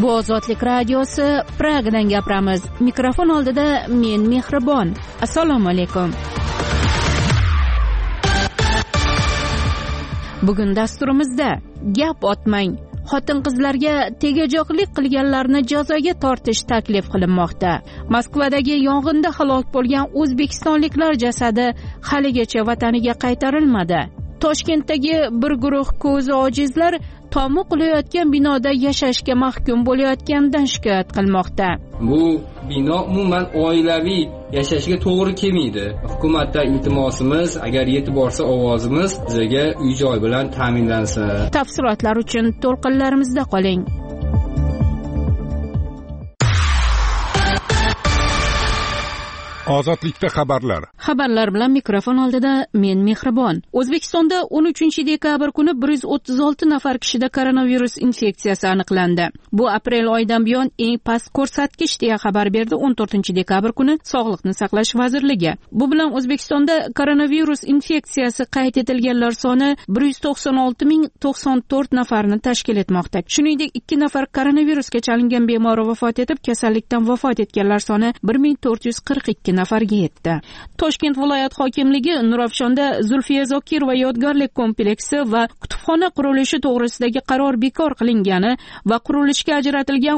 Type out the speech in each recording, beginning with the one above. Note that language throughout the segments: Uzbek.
Bu Ozodlik radiosi, Pragadan gapiramiz. Mikrofon oldida men Mehribon. Assalomu alaykum. Bugun dasturimizda gap otmang. Xotin-qizlarga tegajoqlik qilganlarni jazoga tortish taklif qilinmoqda. Moskvadagi yong'inda halok bo'lgan o'zbekistonliklar jasadi haligacha vataniga qaytarilmadi. Toshkentdagi bir guruh ko'zi ojizlar tomi qulayotgan binoda yashashga mahkum bo'layotganidan shikoyat qilmoqda. Bu bino umuman oilaviy yashashga to'g'ri kelmaydi. Hukumatdan iltimosimiz, agar yetib borsa ovozimiz, bizga uy-joy bilan ta'minlansin. Tafsilotlar uchun to'lqinlarimizda qoling. Ozodlikda xabarlar bilan mikrofon oldida men Mehribon. O'zbekistonda 13-dekabr kuni 136 nafar kishida koronavirus infeksiyasi aniqlandi. Bu aprel oyidan buyon eng past ko'rsatkich deya xabar berdi 14-dekabr kuni Sog'liqni saqlash vazirligi. Bu bilan O'zbekistonda koronavirus infeksiyasi qayd etilganlar soni 196.094 nafarni tashkil etmoqda. Shuningdek, 2 nafar koronavirusga chalingan bemor vafot etib, kasallikdan vafot etganlar soni 1442 nafarga yetdi. Toshkent viloyat hokimligi Nurafshonda Zulfiya Zokirova yodgorlik kompleksi va kutubxona qurilishi to'g'risidagi qaror bekor qilingani va qurilishga ajratilgan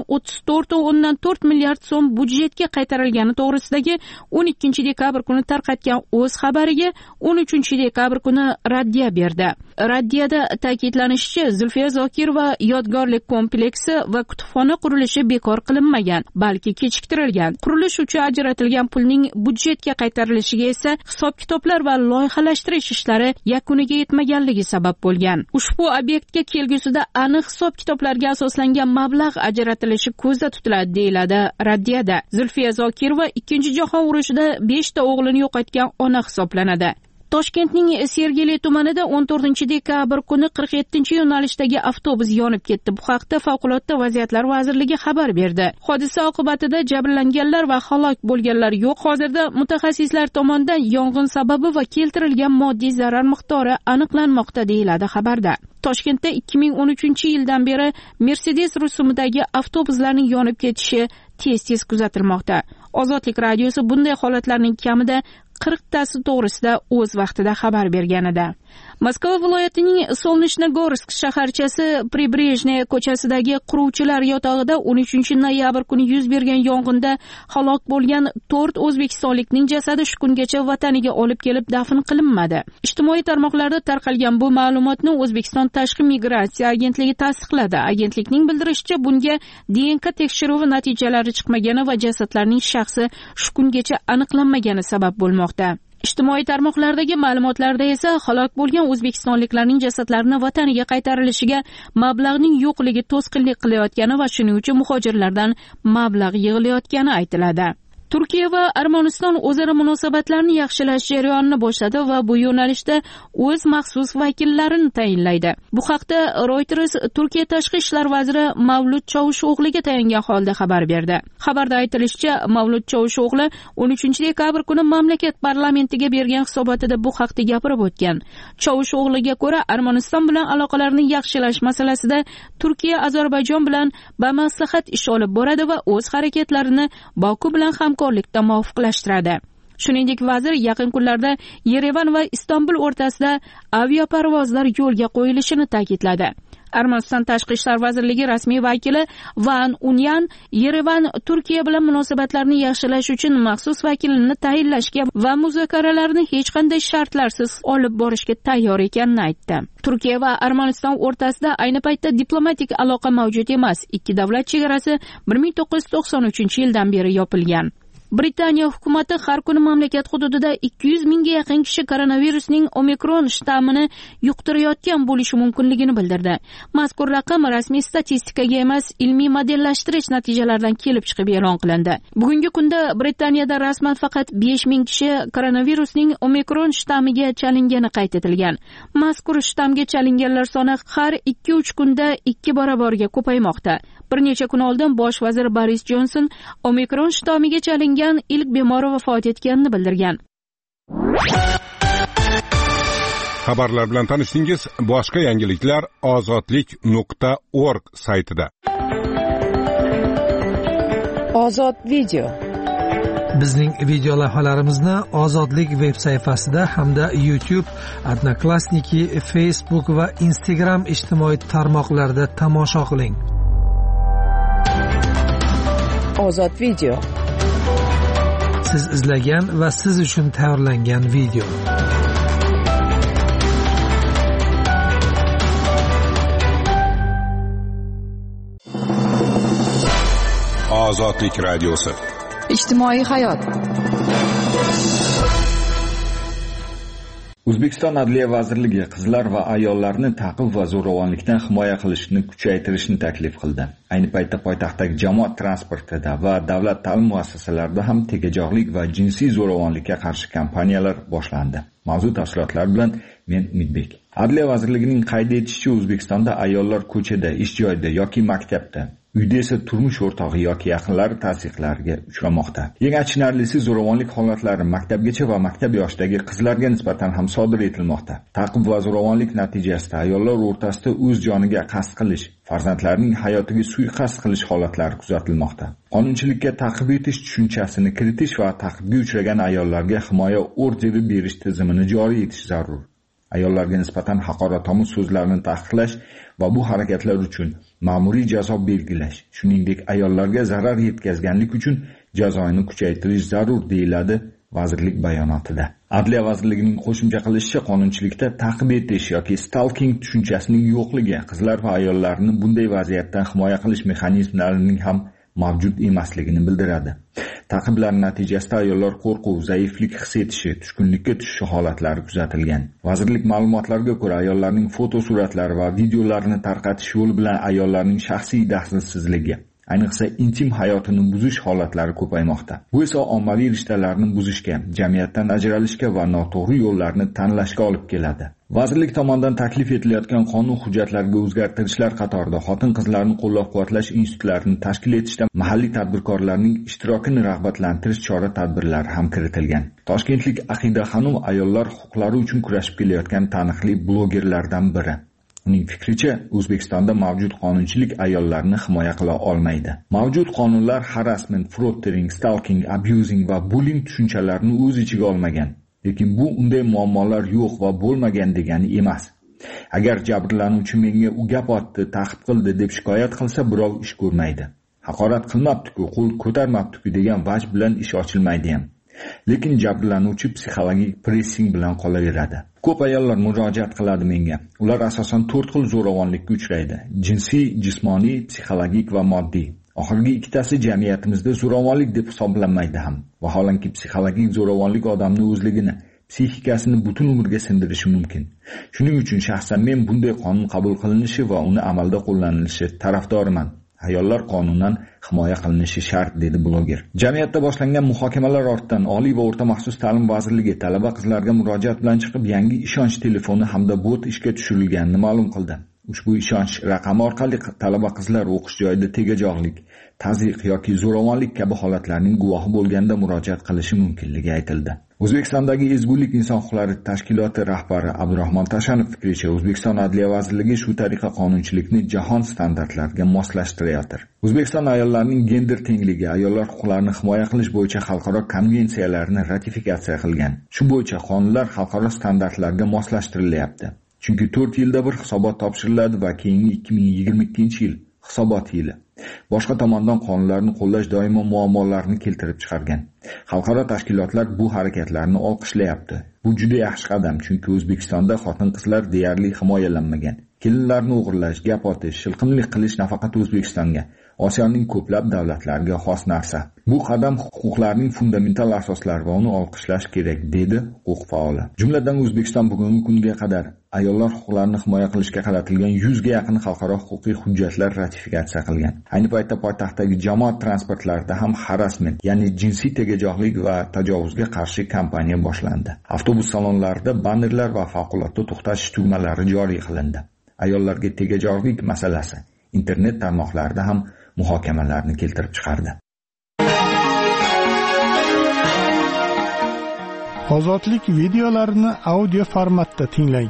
34.4 milliard so'm budjetga qaytarilgani to'g'risidagi 12-dekabr kuni tarqatgan o'z xabariga 13-dekabr kuni raddiya berdi. Raddiyada ta'kidlanishicha, Zulfiya Zokirova yodgorlik kompleksi va kutubxona qurilishi bekor qilinmagan, balki kechiktirilgan. Qurilish uchun ajratilgan pulning budjetga qaytarilishiga esa hisob-kitoblar va loyihalashtirish ishlari yakuniga yetmaganligi sabab bo'lgan. Ushbu obyektga kelgusida aniq hisob-kitoblarga asoslangan mablag' ajratilishi ko'zda tutiladi, deyiladi raddiyada. Zulfiya Zokirova 2-jahon urushida 5 ta o'g'lini yo'qotgan ona hisoblanadi. Toshkentning Sergeli tumanida 14-dekabr kuni 47-yo'nalishdagi avtobus yonib ketdi. Bu haqda Favqulodda vaziyatlar vazirligi xabar berdi. Hodisa oqibatida jabrlanganlar va halok bo'lganlar yo'q. Hozirda mutaxassislar tomonidan yong'in sababi va keltirilgan moddiy zarar miqdori aniqlanmoqda, deyiladi xabarda. Toshkentda 2013-yildan beri Mercedes rusumidagi avtobuslarning yonib ketishi tez-tez kuzatilmoqda. Ozodlik radiosi bunday holatlarning kamida 40 tasi to'g'risida o'z vaqtida xabar bergan edi. Moskva viloyatining Solnechnogorsk shaharchasi Pribrejnaya ko'chasidagi quruvchilar yotog'ida 13-noyabr kuni yuz bergan yong'inda halok bo'lgan 4 o'zbekistonlikning jasadi shu kungacha vataniga olib kelib dafn qilinmadi. Ijtimoiy tarmoqlarda tarqalgan bu ma'lumotni O'zbekiston Tashqi migratsiya agentligi tasdiqladi. Agentlikning bildirishicha, bunga DNK tekshiruvi natijalari chiqmagani va jasadlarning shaxsi shu kungacha aniqlanmagani sabab bo'lmoqda. Ijtimoiy tarmoqlardagi ma'lumotlarda esa halok bo'lgan o'zbekistonliklarning jasadlarini vataniga qaytarilishiga mablag'ning yo'qligi to'sqinlik qilayotgani va shuning uchun muhojirlardan mablag' yig'ilayotgani aytiladi. Turkiya va Armaniston o'zaro munosabatlarni yaxshilash jarayonini boshladi va bu yo'nalishda o'z maxsus vakillarini tayinlaydi. Bu haqda Reuters Turkiya tashqi ishlar vaziri Mavlut Chavusho'g'liga tayangan holda xabar berdi. Xabarda aytilishicha, Mavlut Chavusho'g'li 13-dekabr kuni mamlakat parlamentiga bergan hisobotida bu haqda gapirib o'tgan. Chavusho'g'liga ko'ra, Armaniston bilan aloqalarni yaxshilash masalasida Turkiya Ozarbayjon bilan bamaslahat ish olib boradi va o'z harakatlarini Boku bilan hamkorlikda muvofiqlashtiradi. Shuningdek, vazir yaqin kunlarda Yerevan va Istanbul o'rtasida aviaparvozlar yo'lga qo'yilishini ta'kidladi. Armaniston tashqi ishlar vazirligi rasmiy vakili Van Unyan Yerevan Turkiya bilan munosabatlarni yaxshilash uchun maxsus vakilni tayinlashga va muzokaralarni hech qanday shartlarsiz olib borishga tayyor ekanini aytdi. Turkiya va Armaniston o'rtasida ayni paytda diplomatik aloqa mavjud emas. Ikki davlat chegarasi 1993-yildan beri yopilgan. Britaniya hukumati har kuni mamlakat hududida 200 mingga yaqin kishi koronavirusning Omikron shtammini yuqtirayotgan bo'lishi mumkinligini bildirdi. Mazkur raqam rasmiy statistikaga emas, ilmiy modellashtirish natijalaridan kelib chiqib e'lon qilindi. Bugungi kunda Britaniyada rasman faqat 5 ming kishi koronavirusning Omikron shtammiga chalingani qayd etilgan. Mazkur shtammga chalinganlar soni har 2-3 kunda 2 barobarga ko'paymoqda. Bir necha kun oldin bosh vazir Boris Johnson Omikron shtammiga chalingan ilk bemor vafot etganini bildirgan. Xabarlar bilan tanishdingiz. Boshqa yangiliklar ozodlik.org saytida. Ozod video. Bizning video lavhalarimizni Ozodlik veb sayfasida hamda YouTube, Odnoklassniki, Facebook va Instagram ijtimoiy tarmoqlarida tomosha qiling. Ozod video. Siz izlagan va siz uchun tayyorlangan video. Ozodlik radiosi. Ijtimoiy hayot. O'zbekiston Adliya vazirligi qizlar va ayollarni ta'qib va zo'ravonlikdan himoya qilishni kuchaytirishni taklif qildi. Ayni paytda poytaxtdagi jamoat transportida va davlat ta'lim muassasalarida ham tegajog'lik va jinsiy zo'ravonlikka qarshi kampaniyalar boshlandi. Mavzu tafsilotlari bilan men Umidbek. Adliya vazirligining qayd etishicha, O'zbekistonda ayollar ko'chada, ish joyida yoki maktabda, uyda esa turmush o'rtog'i yoki yaqinlari tazyiqlarga uchramoqda. Eng achinarlisi, zo'ravonlik holatlari maktabgacha va maktab yoshidagi qizlarga nisbatan ham sodir etilmoqda. Ta'qib va zo'ravonlik natijasida ayollar o'rtasida o'z joniga qasd qilish, farzandlarining hayotiga suiqasd qilish holatlari kuzatilmoqda. Qonunchilikka ta'qib etish tushunchasini kiritish va ta'qibga uchragan ayollarga himoya orderi berish tizimini joriy etish zarur. Ayollarga nisbatan haqoratomuz so'zlarni taqiqlash va bu harakatlar uchun ma'muriy jazo belgilash, shuningdek ayollarga zarar yetkazganlik uchun jazoni kuchaytirish zarur, deyiladi vazirlik bayonotida. Adliya vazirligining qo'shimcha qilishicha, qonunchilikda ta'qib etish yoki stalking tushunchasining yo'qligi qizlar va ayollarni bunday vaziyatdan himoya qilish mexanizmlarining ham mavjud emasligini bildiradi. Ta'qiblar natijasida ayollar qo'rquv, zaiflik his etishi, tushkunlikka tushishi holatlari kuzatilgan. Vazirlik ma'lumotlariga ko'ra, ayollarning fotosuratlari va videolarini tarqatish yo'li bilan ayollarning shaxsiy daxlsizligi, ayniqsa intim hayotini buzish holatlari ko'paymoqda. Bu esa ommaviy rishtalarni buzishga, jamiyatdan ajralishga va noto'g'ri yo'llarni tanlashga olib keladi. Vazirlik tomonidan taklif etilayotgan qonun hujjatlariga o'zgartirishlar qatorida xotin-qizlarni qo'llab-quvvatlash institutlarini tashkil etishda mahalliy tadbirkorlarning ishtirokini rag'batlantirish chora-tadbirlari ham kiritilgan. Toshkentlik Aqida Xanum ayollar huquqlari uchun kurashib kelayotgan taniqli blogerlardan biri. Uning fikricha, O'zbekistonda mavjud qonunchilik ayollarni himoya qila olmaydi. Mavjud qonunlar harassment, frottering, stalking, abusing va bullying tushunchalarini o'z ichiga olmagan. Lekin bu unday muammolar yo'q va bo'lmagan degani emas. Agar jabrlanuvchi menga u gap otdi, ta'qib qildi deb shikoyat qilsa, birov ish ko'rmaydi. Haqorat qilmabdi-ku, qo'l ko'tarmabdi-ku degan vaj bilan ish ochilmaydi ham. Lekin jabrlanuvchi psixologik pressing bilan qolaveradi. Ko'p ayollar murojaat qiladi menga. Ular asosan 4 xil zo'ravonlikka uchraydi: jinsiy, jismoniy, psixologik va moddiy. Oxirgi ikkitasi jamiyatimizda zo'ravonlik deb hisoblanmaydi ham. Vaholanki psixologik zo'ravonlik odamning o'zligini, psixikasini butun umrga sindirishi mumkin. Shuning uchun shaxsan men bunday qonun qabul qilinishi va uni amalda qo'llanilishi tarafdoriman. Ayollar qonunan himoya qilinishi shart, dedi bloger. Jamiyatda boshlangan muhokamalar ortidan Oliy va o'rta maxsus ta'lim vazirligi talaba qizlarga murojaat bilan chiqib, yangi ishonch telefoni hamda bot ishga tushirilganini ma'lum qildi. Ushbu ishonch raqami orqali talaba qizlar o'qish joyida tegajog'lik, tazyiq yoki zo'ravonlik kabi holatlarning guvohi bo'lganda murojaat qilishi mumkinligi aytildi. O'zbekistondagi Ezgulik inson huquqlari tashkiloti rahbari Abdurahmon Tashanov fikricha, O'zbekiston Adliya vazirligi shu tariqa qonunchilikni jahon standartlariga moslashtirayotir. O'zbekiston ayollarining gender tengligi, ayollar huquqlarini himoya qilish bo'yicha xalqaro konvensiyalarni ratifikatsiya qilgan. Shu bo'yicha qonunlar xalqaro standartlarga moslashtirilyapti. Chunki 4 yilda bir hisobot topshiriladi va keyingi 2022-yil hisobot yili. Boshqa tomondan qonunlarni qo'llash doimo muammolarni keltirib chiqargan. Xalqaro tashkilotlar bu harakatlarni olqishlayapti. Bu juda yaxshi qadam, chunki O'zbekistonda xotin-qizlar deyarli himoyalanmagan. Kelinlarni o'g'irlash, gap otish, shilqimlik qilish nafaqat O'zbekistonga, Osiyoning ko'plab davlatlariga xos narsa. Bu qadam huquqlarning fundamental asoslari va uni olqishlash kerak, dedi huquq faoli. Jumladan O'zbekiston bugungi kunga qadar ayollar huquqlarini himoya qilishga qaratilgan 100 ga yaqin xalqaro huquqiy hujjatlar ratifikatsiya qilgan. Ayni paytda poytaxtdagi jamoat transportlarida ham harassment, ya'ni jinsiy tegajog'lik va tajovuzga qarshi kampaniya boshlandi. Avtobus salonlarida bannerlar va favqulodda to'xtash tugmalari joriy qilindi. Ayollarga tegajog'lik masalasi internet tarmoqlarida ham muhokamalarni keltirib chiqardi. Ozodlik videolarini audio formatda tinglang.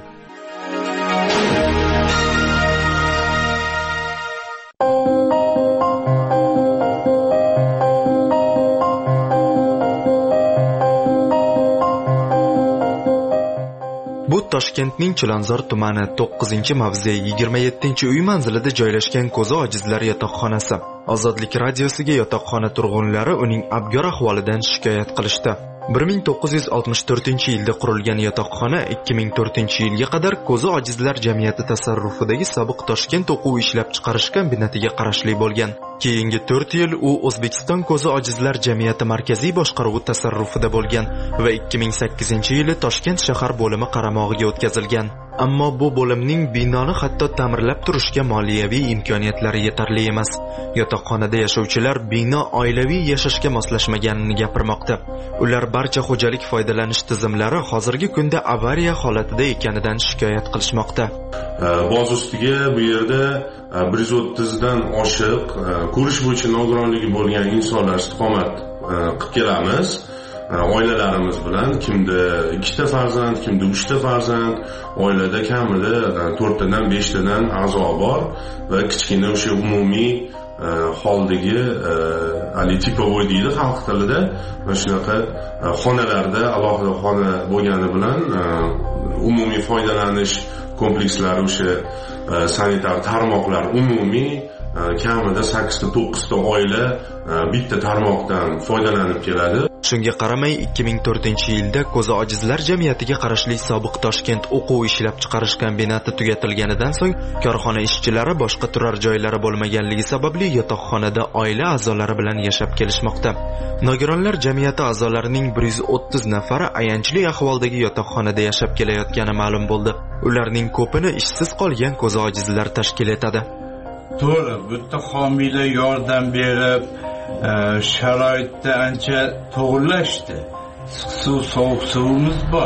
Toshkentning Chilonzor tumani 9-mavze 27-uy manzilida joylashgan ko'zi ojizlar yotoqxonasi. Ozodlik radiosiga yotoqxona turg'unlari uning abgor ahvolidan shikoyat qilishdi. 1964-yilda qurilgan yotoqxona 2004-yilga qadar ko'zi ojizlar jamiyati tasarrufidagi sobiq Toshkent o'quv ishlab chiqarish kombinatiga qarashli bo'lgan. Keyingi 4 yil u O'zbekiston ko'zi ojizlar jamiyati markaziy boshqaruvi tasarrufida bo'lgan va 2008-yili Toshkent shahar bo'limi qaramog'iga o'tkazilgan. Ammo bu bo'limning binoni hatto ta'mirlab turishga moliyaviy imkoniyatlari yetarli emas. Yotoqxonada yashovchilar bino oilaviy yashashga moslashmaganini gapirmoqda. Ular barcha xo'jalik foydalanish tizimlari hozirgi kunda avariya holatida ekanidan shikoyat qilishmoqda. Boz ustiga bu yerda 130 dan oshiq ko'rish bo'yicha nogironligi bo'lgan insonlar istiqomat qilib kelamiz. Oilalarimiz bilan kimda 2 ta farzand, kimda 3 ta farzand, oilada kamida 4 tadan 5 tadan a'zo bor va kichkina o'sha umumiy holdagi tipovoy deydi xalq tilida, mana shunaqa xonalarda alohida xona bo'lgani bilan umumiy foydalanish komplekslari o'sha sanitar tarmoqlar umumiy kamida 8 ta 9 ta oila bitta tarmoqdan foydalanib keladi. Shunga qaramay 2004-yilda ko'zi ojizlar jamiyatiga qarashli sobiq Toshkent o'quv ishlab chiqarish kombinati tugatilganidan so'ng korxona ishchilari boshqa turar joylari bo'lmaganligi sababli yotoqxonada oila a'zolari bilan yashab kelishmoqda. Nogironlar jamiyati a'zolarining 130 nafari ayanchli ahvoldagi yotoqxonada yashab kelayotgani ma'lum bo'ldi. Ularning ko'pini ishsiz qolgan ko'zi ojizlar tashkil etadi. To'g'ri, bu yerda homiylar yordam berib, sharoitda ancha to'g'rilashdi. Suv, sovuq suvimiz bor.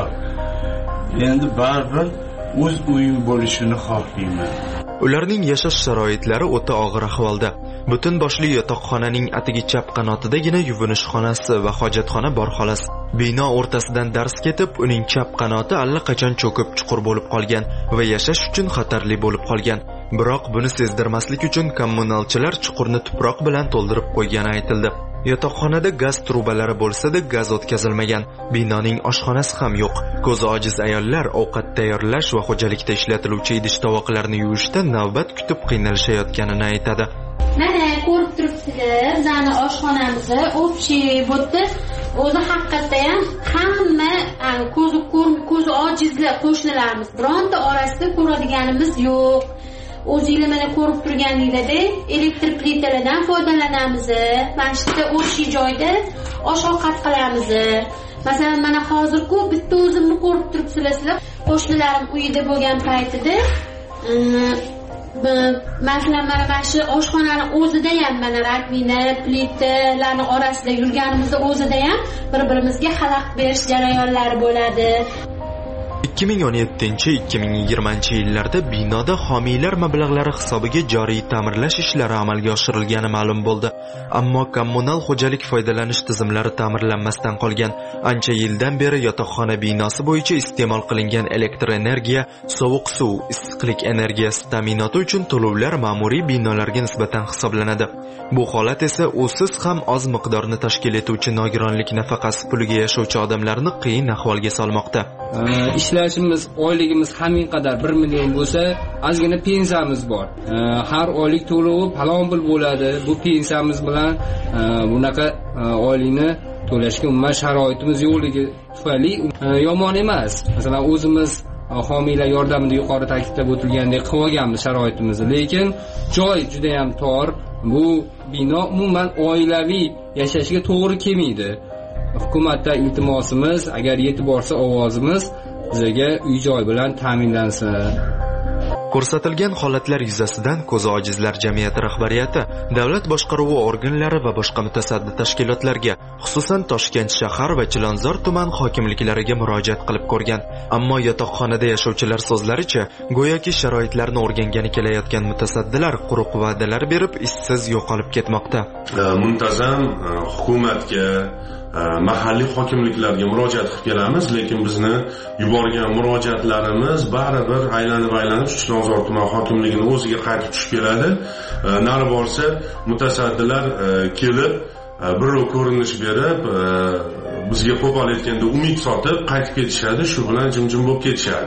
Endi baribir o'z uyim bo'lishini xohlayman. Ularning yashash sharoitlari o'ta og'ir ahvolda. Butun boshli yotoqxonaning atigi chap qanotidagina yuvinish xonasi va hojatxona bor xolos. Bino o'rtasidan dars ketib, uning chap qanoti allaqachon cho'kib chuqur bo'lib qolgan va yashash uchun xatarli bo'lib qolgan. Biroq buni sezdirmaslik uchun kommunalchilar chuqurni tuproq bilan to'ldirib qo'ygani aytildi. Yotoqxonada gaz trubalari bo'lsa-da, gaz o'tkazilmagan. Binoning oshxonasi ham yo'q. Ko'zi ojiz ayollar ovqat tayyorlash va xo'jalikda ishlatiluvchi idish-tovoqlarni yuvishda navbat kutib qiynalishayotganini aytadi. Mana ko'rib turibsizlar, bizning oshxonamizni общий bo'tdi. O'zi haqiqatda ham hamma ko'zi ojizlar qo'shnilarimiz bironta orasida ko'radiganimiz yo'q. O'zingizlar mana ko'rib turganingizdek, elektr plitalardan foydalanamiz. Mana shu o'sha joyda osh-ovqat qilamiz. Masalan, mana hozir-ku bitta o'zimni ko'rib turibsizlar, qo'shnilarim uyida bo'lgan paytida masalan mana shu oshxonani o'zida ham mana rakvina, plitalarni orasida yurganimizda o'zida ham bir-birimizga xalaqit berish jarayonlari bo'ladi. 2017-2020 yillarda binoda homiylar mablag'lari hisobiga joriy ta'mirlash ishlari amalga oshirilgani ma'lum bo'ldi. Ammo kommunal xo'jalik foydalanish tizimlari ta'mirlanmasdan qolgan. Ancha yildan beri yotoqxona binosi bo'yicha iste'mol qilingan elektr energiya, sovuq suv, issiqlik energiyasi ta'minoti uchun to'lovlar ma'muriy binolarga nisbatan hisoblanadi. Bu holat esa usiz ham oz miqdorni tashkil etuvchi nogironlik nafaqasi puliga yashovchi odamlarni qiyin ahvolga solmoqda. Ishlashimiz, oyligimiz hamin qadar 1 million bo'lsa, ozgina pensiyamiz bor. Har oylik to'lovi falon pul bo'ladi. Bu pensiyamiz bilan bunaqa oylikni to'lashga umuman sharoitimiz yo'qligi tufayli yomon emas. Masalan, o'zimiz homiylar yordamida yuqori ta'kidlab o'tilgandek qilib olganmiz sharoitimizni, lekin joy juda ham tor. Bu bino umuman oilaviy yashashga to'g'ri kelmaydi. Hukumatdan iltimosimiz, agar yetib borsa ovozimiz, bizga uy-joy bilan ta'minlansin. Ko'rsatilgan holatlar yuzasidan ko'zi ojizlar jamiyati rahbariyati davlat boshqaruvi organlari va boshqa mutasaddi tashkilotlarga, xususan Toshkent shahar va Chilonzor tuman hokimliklariga murojaat qilib ko'rgan. Ammo yotoqxonada yashovchilar so'zlaricha, go'yoki sharoitlarni o'rgangani kelayotgan mutasaddilar quruq va'dalar berib, ishsiz yo'qolib ketmoqda. Muntazam hukumatga, mahalliy hokimliklarga murojaat qilib kelamiz, lekin bizni yuborgan murojaatlarimiz baribir aylanib Chilonzor tuman hokimligining o'ziga qaytib tushib keladi. Nari borsa mutasaddilar kelib birov ko'rinish berib, bizga qo'pol aytganda umid sotib qaytib ketishadi, shu bilan jim-jim bo'lib ketishadi.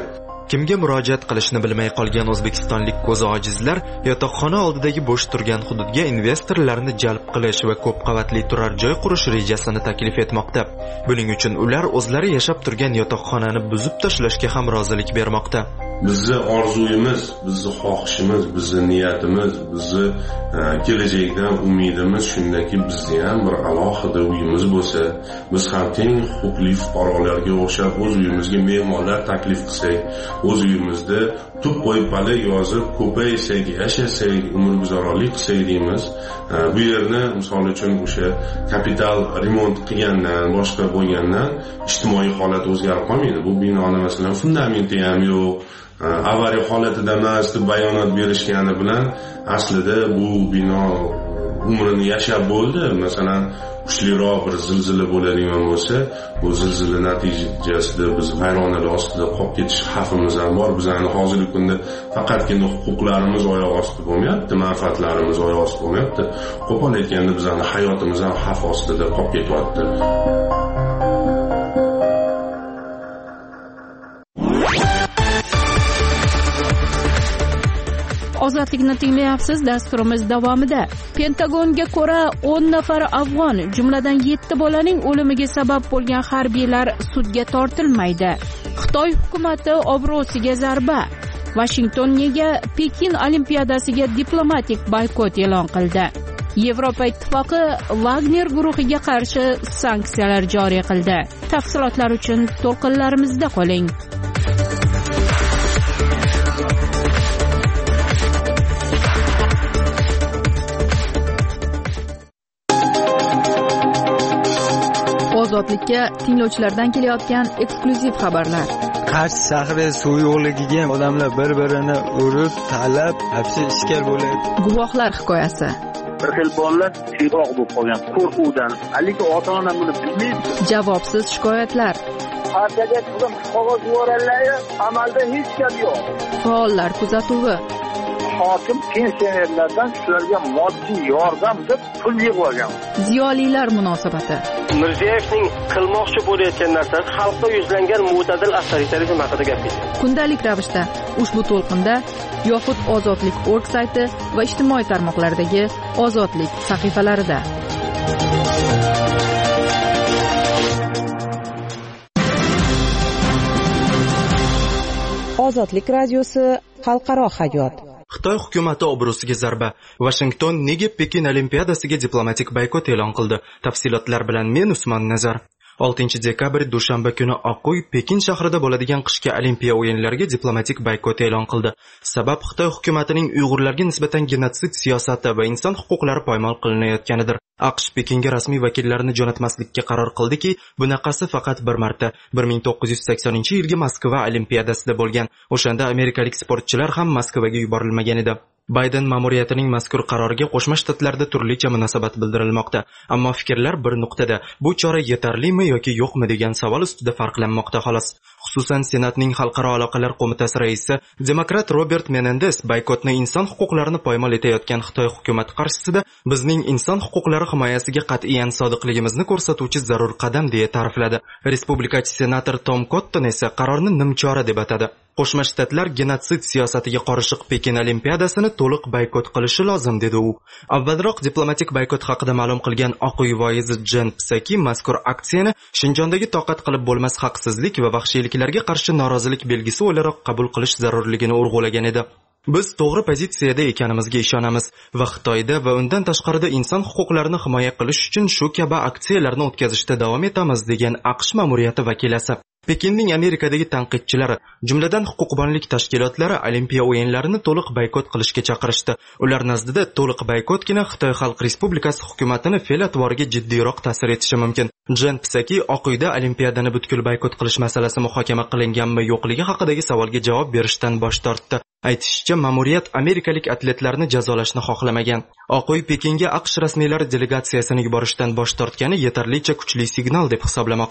Kimga murojaat qilishni bilmay qolgan o'zbekistonlik ko'zi ojizlar yotoqxona oldidagi bo'sh turgan hududga investorlarni jalb qilish va ko'p qavatli turar joy qurish rejasini taklif etmoqda. Buning uchun ular o'zlari yashab turgan yotoqxonani buzib tashlashga ham rozilik bermoqda. Bizni orzuyimiz, bizni xohishimiz, bizni niyatimiz, bizni kelajakdan umidimiz shundaki bizda ham bir alohida uyimiz bo'lsa, biz ham teng huquqli fuqarolarga o'xshab o'z uyimizga mehmonlar taklif qilsak, o'z uyimizda tub qo'yib bali yozib ko'paysak, yashasak, umrguzaronlik qilsak deymiz. Bu yerni misol uchun o'sha kapital remont qilgandan, boshqa bo'lgandan ijtimoiy holat o'zgarib qolmaydi. Bu binoni masalan fundamenti ham yo'q, avariya holatida emas deb bayonot berishgani bilan aslida bu bino umrini yashab bo'ldi. Masalan, kuchliroq bir zilzila bo'ladigan bo'lsa, bu zilzila natijasida biz vayronalar ostida qolib ketish xavfimiz ham bor. Bizning hozirgi kunda faqatgina huquqlarimiz oyoq ostida bo'lmayapti, manfaatlarimiz oyoq ostida bo'lmayapti. Qo'pol aytganda bizning hayotimiz ham xavf ostida qolib ketyapti. Ozodlikni tinglayapsiz. Dasturimiz davomida Pentagonga ko'ra 10 nafar afg'on, jumladan 7 bolaning o'limiga sabab bo'lgan harbiylar sudga tortilmaydi. Xitoy hukumati obro'siga zarba. Washington nega Pekin olimpiadasiga diplomatik boykot e'lon qildi? Yevropa ittifoqi Wagner guruhiga qarshi sanksiyalar joriy qildi. Tafsilotlar uchun to'lqinlarimizda qoling. Ozodlikka tinglovchilardan kelayotgan eksklyuziv xabarlar. Qarshi shahri suv yo'qligiga odamlar bir-birini urib, talab, hapsi ishkal bo'layapti. Guvohlar hikoyasi. Bir xil bolalar tiyroq bo'lib qolgan qo'rquvdan, haligi ota-ona buni bilmaydi. Javobsiz shikoyatlar. Partiyaga turgan qog'oz yuborganlar, amalda hech gap yo'q. Faollar kuzatuvi. Hokim pensionerlardan shularga moddiy yordam deb pul yig'ib olgan. Ziyolilar munosabati. Mirziyevning qilmoqchi bo'layotgan narsasi xalqda yuzlangan mo'tadil avtoritarizm haqida gapirdi. Kundalik ravishda ushbu to'lqinda yoxud Ozodlik.org sayti va ijtimoiy tarmoqlardagi Ozodlik sahifalarida. Ozodlik radiosi xalqaro hayot. Xitoy hukumati obro'siga zarba. Washington nega Pekin olimpiadasiga diplomatik boykot e'lon qildi? Tafsilotlar bilan men Usmon Nazar. 6 dekabr dushanba kuni Oq uy Pekin shahrida bo'ladigan qishki olimpiya o'yinlariga diplomatik boykot e'lon qildi. Sabab Xitoy hukumatining Uyg'urlarga nisbatan genotsid siyosati va inson huquqlari poymol qilinayotganidir. AQSh Pekinga rasmiy vakillarini jo'natmaslikka qaror qildiki, bunaqasi faqat bir marta 1980-yilgi Moskva olimpiadasida bo'lgan. O'shanda amerikalik sportchilar ham Moskvaga yuborilmagan edi. Bayden ma'muriyatining mazkur qaroriga Qo'shma Shtatlarda turlicha munosabat bildirilmoqda, ammo fikrlar bir nuqtada: bu chora yetarlimi yoki yo'qmi degan savol ustida farqlanmoqda xolos. Xususan, Senatning Xalqaro aloqalar qo'mitasi raisi demokrat Robert Menendez boykotni inson huquqlarini poymol etayotgan Xitoy hukumati qarshisida bizning inson huquqlari himoyasiga qat'iyan sodiqligimizni ko'rsatuvchi zarur qadam deya ta'rifladi. Respublikachi senator Tom Cotton esa qarorni nimchora deb atadi. Qo'shma Shtatlar genotsid siyosatiga qorishiq Pekin olimpiadasini to'liq boykot qilishi lozim dedi u. Avvalroq diplomatik boykot haqida ma'lum qilgan Oq uy voizi Jen Psaki mazkur aksiyani Shinjondagi toqat qilib bo'lmas haqsizlik va vahshiyliklarga qarshi norozilik belgisi o'laroq qabul qilish zarurligini urg'ulagan edi. Biz to'g'ri pozitsiyada ekanimizga ishonamiz va Xitoyda va undan tashqarida inson huquqlarini himoya qilish uchun shu kabi aksiyalarni o'tkazishda davom etamiz degan AQSh ma'muriyati vakilasi. Pekinning Amerikadagi tanqidchilari, jumladan huquqbonlik tashkilotlari olimpiya o'yinlarini to'liq boykot qilishga chaqirishdi. Ular nazdida to'liq boykotgina Xitoy Xalq Respublikasi hukumatini fe'l-atvoriga jiddiyroq ta'sir etishi mumkin. Jen Psaki Oq uyda olimpiadani butkul boykot qilish masalasi muhokama qilinganmi yo'qligi haqidagi savolga javob berishdan bosh tortdi. Aytishicha, ma'muriyat amerikalik atletlarni jazolashni xohlamagan. Oq uy Pekinga AQSh rasmiylari delegatsiyasini yuborishdan bosh tortgani yetarlicha kuchli signal deb hisoblamoqda.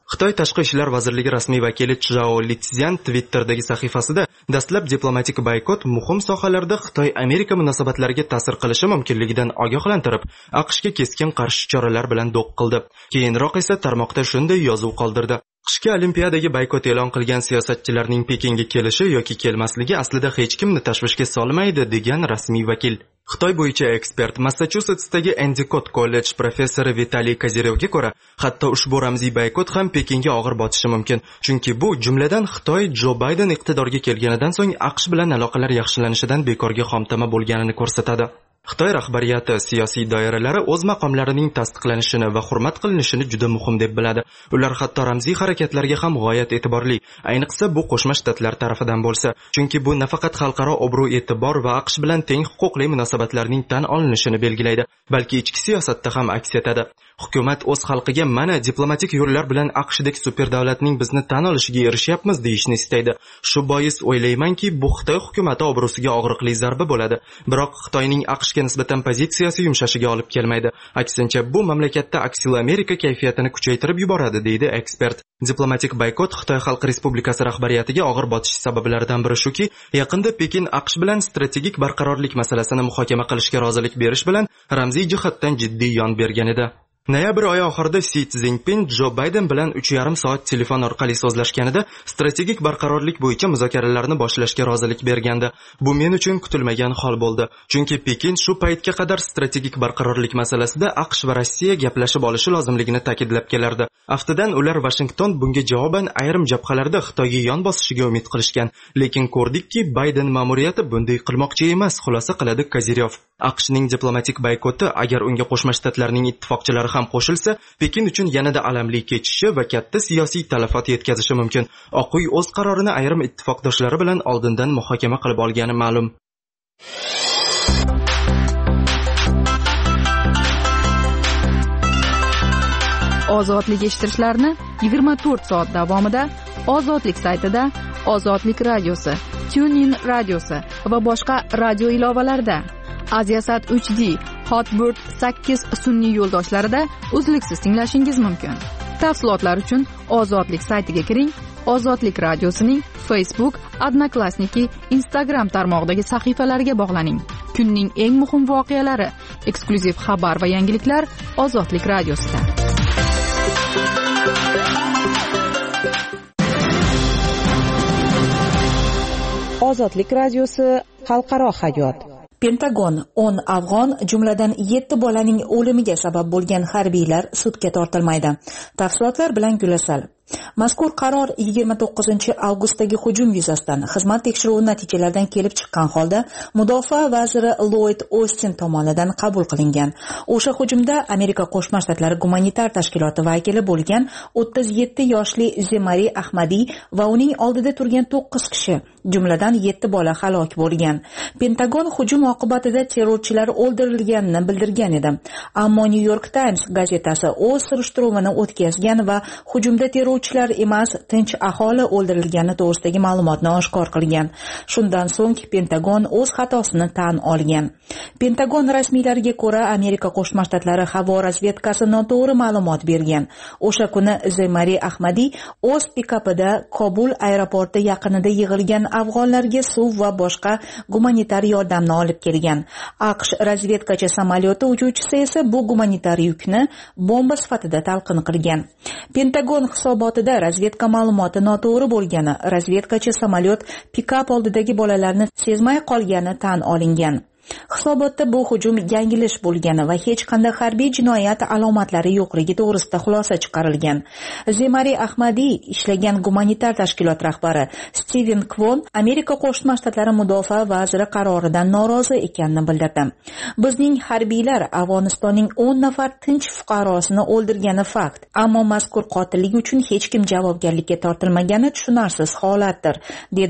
Xitoy Tashqi ishlar vazirligi rasmiy vakili Chjao Litzyan Twitter'dagi sahifasida dastlab diplomatik boykot muhim sohalarda Xitoy-Amerika munosabatlariga ta'sir qilishi mumkinligidan ogohlantirib, AQShga keskin qarshi choralar bilan do'q qildi. Keyinroq esa tarmoqda shunday yozuv qoldirdi: Qishki Olimpiadaga boykot e'lon qilgan siyosatchilarning Pekinga kelishi yoki kelmasligi aslida hech kimni tashvishga solmaydi, degan rasmiy vakil. Xitoy bo'yicha ekspert Massachusetsdagi Endicott kollej professori Vitaliy Kozyryovga ko'ra, hatto ushbu ramziy boykot ham Pekinga og'ir botishi mumkin. Chunki bu jumladan Xitoy Jo Bayden iqtidorga kelganidan so'ng AQSh bilan aloqalar yaxshilanishidan bekorga xomtama bo'lganini ko'rsatadi. Xitoy rahbariyati siyosiy doiralari o'z maqomlarining tasdiqlanishini va hurmat qilinishini juda muhim deb biladi. Ular hatto ramziy harakatlarga ham g'oyat e'tiborli, ayniqsa bu Qo'shma Shtatlar tarafidan bo'lsa, chunki bu nafaqat xalqaro obro'-e'tibor va AQSh bilan teng huquqli munosabatlarning tan olinishini belgilaydi, balki ichki siyosatda ham aks etadi. Hukumat o'z xalqiga mana diplomatik yo'llar bilan AQShdek super davlatning bizni tan olishiga erishyapmiz deyishni istaydi. Shu bois o'ylaymanki, bu Xitoy hukumati obro'siga og'riqli zarba bo'ladi. Biroq Xitoyning AQShga nisbatan pozitsiyasi yumshashiga olib kelmaydi. Aksincha, bu mamlakatda aksiyli Amerika kayfiyatini kuchaytirib yuboradi, deydi ekspert. Diplomatik boykot Xitoy Xalq Respublikasi rahbariyatiga og'ir botish sabablaridan biri shuki, yaqinda Pekin AQSh bilan strategik barqarorlik masalasini muhokama qilishga rozilik berish bilan ramziy jihatdan jiddiy yon bergan edi. Noyabr oyi oxirida Si Szinpin Jo Bayden bilan 3,5 soat telefon orqali so'zlashganida strategik barqarorlik bo'yicha muzokaralarni boshlashga rozilik bergandi. Bu men uchun kutilmagan hol bo'ldi, chunki Pekin shu paytga qadar strategik barqarorlik masalasida AQSh va Rossiya gaplashib olishi lozimligini ta'kidlab kelardi. Aftidan ular Washington bunga javoban ayrim jabhalarda Xitoyga yon bosishiga umid qilishgan, lekin ko'rdikki, Bayden ma'muriyati bunday qilmoqchi emas, xulosa qiladi Kozyryov. AQShning diplomatik boykoti agar unga Qo'shma Shtatlarning ittifoqchilari ham qo'shilsa, Pekin uchun yanada alamli kechishi va katta siyosiy talafot yetkazishi mumkin. Oq uy o'z qarorini ayrim ittifoqdoshlari bilan oldindan muhokama qilib olgani ma'lum. Ozodlik eshittirishlarni 24 soat davomida Ozodlik saytida, Ozodlik radiosi, TuneIn radiosi va boshqa radio ilovalarida, Aziasat 3D, Hotbird 8 sun'iy yo'ldoshlarida uzluksiz tinglashingiz mumkin. Tafsilotlar uchun Ozodlik saytiga kiring. Ozodlik radiosining Facebook, Odnoklassniki, Instagram tarmog'idagi sahifalariga bog'laning. Kunning eng muhim voqealari, eksklyuziv xabar va yangiliklar Ozodlik radiosida. Ozodlik radiosi xalqaro hayot. Pentagon 10 afg'on, jumladan 7 bolaning o'limiga sabab bo'lgan harbiylar sudga tortilmaydi. Tafsilotlar bilan Gulasal. Mazkur qaror 29 avgustdagi hujum yuzasidan xizmat tekshiruvi natijalaridan kelib chiqqan holda Mudofaa vaziri Lloyd Ostin tomonidan qabul qilingan. O'sha hujumda Amerika Qo'shma Shtatlari gumanitar tashkiloti vakili bo'lgan 37 yoshli Zemari Ahmadi va uning oldida turgan 9 kishi, jumladan 7 bola halok bo'lgan. Pentagon hujum oqibatida terrorchilar o'ldirilganini bildirgan edi. Ammo New York Times gazetasi o'z surishtiruvini o'tkazgan va hujumda terrorchilar emas, tinch aholi o'ldirilgani to'g'risidagi ma'lumotni oshkor qilgan. Shundan so'ng Pentagon o'z xatosini tan olgan. Pentagon rasmiylariga ko'ra, Amerika Qo'shma Shtatlari havo razvedkasi noto'g'ri ma'lumot bergan. O'sha kuni Zemari Ahmadi o'z pikapida Kobul aeroporti yaqinida yig'ilgan afg'onlarga suv va boshqa gumanitar yordamni olib kelgan. AQSh razvedkachi samolyoti uchuvchisi esa bu gumanitar yukni bomba sifatida talqin qilgan. Pentagon hisobotida razvedka ma'lumoti noto'g'ri bo'lgani, razvedkachi samolyot pikap oldidagi bolalarni sezmay qolgani tan olingan. Hisobotda bu hujum yangilish bo'lgani va hech qanday harbiy jinoyat alomatlari yo'qligi to'g'risida xulosa chiqarilgan. Zemari Ahmadi ishlagan gumanitar tashkilot rahbari Steven Kwon Amerika Qo'shma Shtatlari mudofaa vaziri qaroridan norozi ekanini bildirdi. Bizning harbiylar Afg'onistonning 10 nafar tinch fuqarosini o'ldirgani fakt, ammo mazkur qotillik uchun hech kim javobgarlikka tortilmagani tushunarsiz holatdir, dedi u.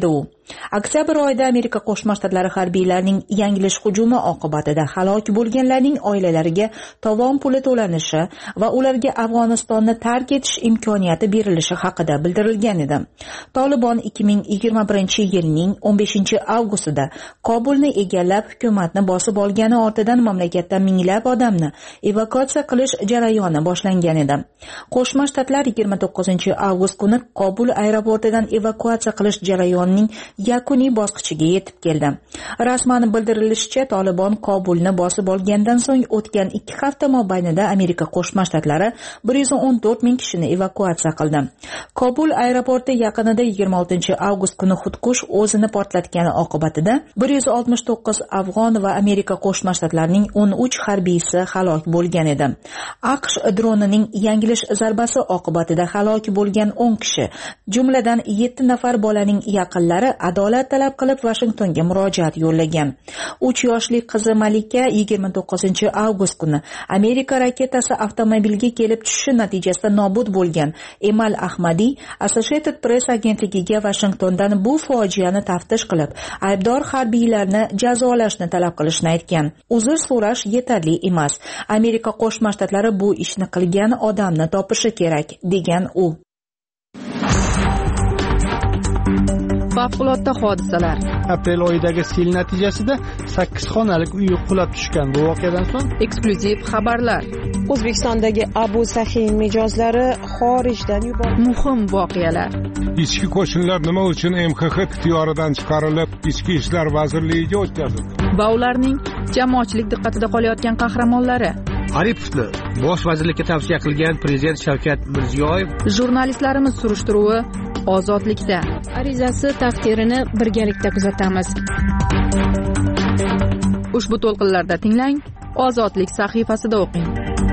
Oktyabr oyida Amerika Qo'shma Shtatlari harbiylarining yanglish hujumi oqibatida halok bo'lganlarning oilalariga tovon puli to'lanishi va ularga Afg'onistonni tark etish imkoniyati berilishi haqida bildirilgan edi. Tolibon 2021-yilning 15-avgustida Kobulni egallab, hukumatni bosib olgani ortidan mamlakatdan minglab odamni evakuatsiya qilish jarayoni boshlangan edi. Qo'shma Shtatlar 29-avgust kuni Kobul aeroportidan evakuatsiya qilish jarayonining yakuniy bosqichiga yetib keldi. Rasman bildirilishicha, Tolibon Kobulni bosib olgandan so'ng o'tgan 2 hafta mobaynida Amerika Qo'shma Shtatlari 114 ming kishini evakuatsiya qildi. Kobul aeroporti yaqinida 26-avgust kuni xudkush o'zini portlatgani oqibatida 169 afg'on va Amerika Qo'shma Shtatlarining 13 harbiysi halok bo'lgan edi. AQSh dronining yanglish zarbasi oqibatida halok bo'lgan 10 kishi, jumladan 7 nafar bolaning yaqinlari adolat talab qilib Vashingtonga murojaat yo'llagan. 3 yoshli qizi Malika 29-avgust kuni Amerika raketasi avtomobilga kelib tushishi natijasida nobud bo'lgan Emal Ahmadiy Associated Press agentligiga Vashingtondan bu fojiani taftish qilib, aybdor harbiylarni jazolashni talab qilishni aytgan. Uzr so'rash yetarli emas. Amerika Qo'shma Shtatlari bu ishni qilgan odamni topishi kerak, degan u. Favqulodda hodisalar. Aprel oyidagi sel natijasida 8 xonalik uy qulab tushgan. Bu voqeadan so'ng eksklyuziv xabarlar. O'zbekistondagi Abu Sahiy mijozlari xorijdan yuborildi. Muhim voqealar. Ichki qo'shinlar nima uchun MXX ixtiyoridan chiqarilib, Ichki ishlar vazirligiga o'tkazildi? Va ularning jamoatchilik diqqatida qolayotgan qahramonlari. Aripovni bosh vazirlikka tavsiya qilgan prezident Shavkat Mirziyoyev. Jurnalistlarimiz surishtiruvi ozodlikda. Arizasi taqdirini birgalikda kuzatamiz. Ushbu to'lqinlarda tinglang, Ozodlik sahifasida o'qing.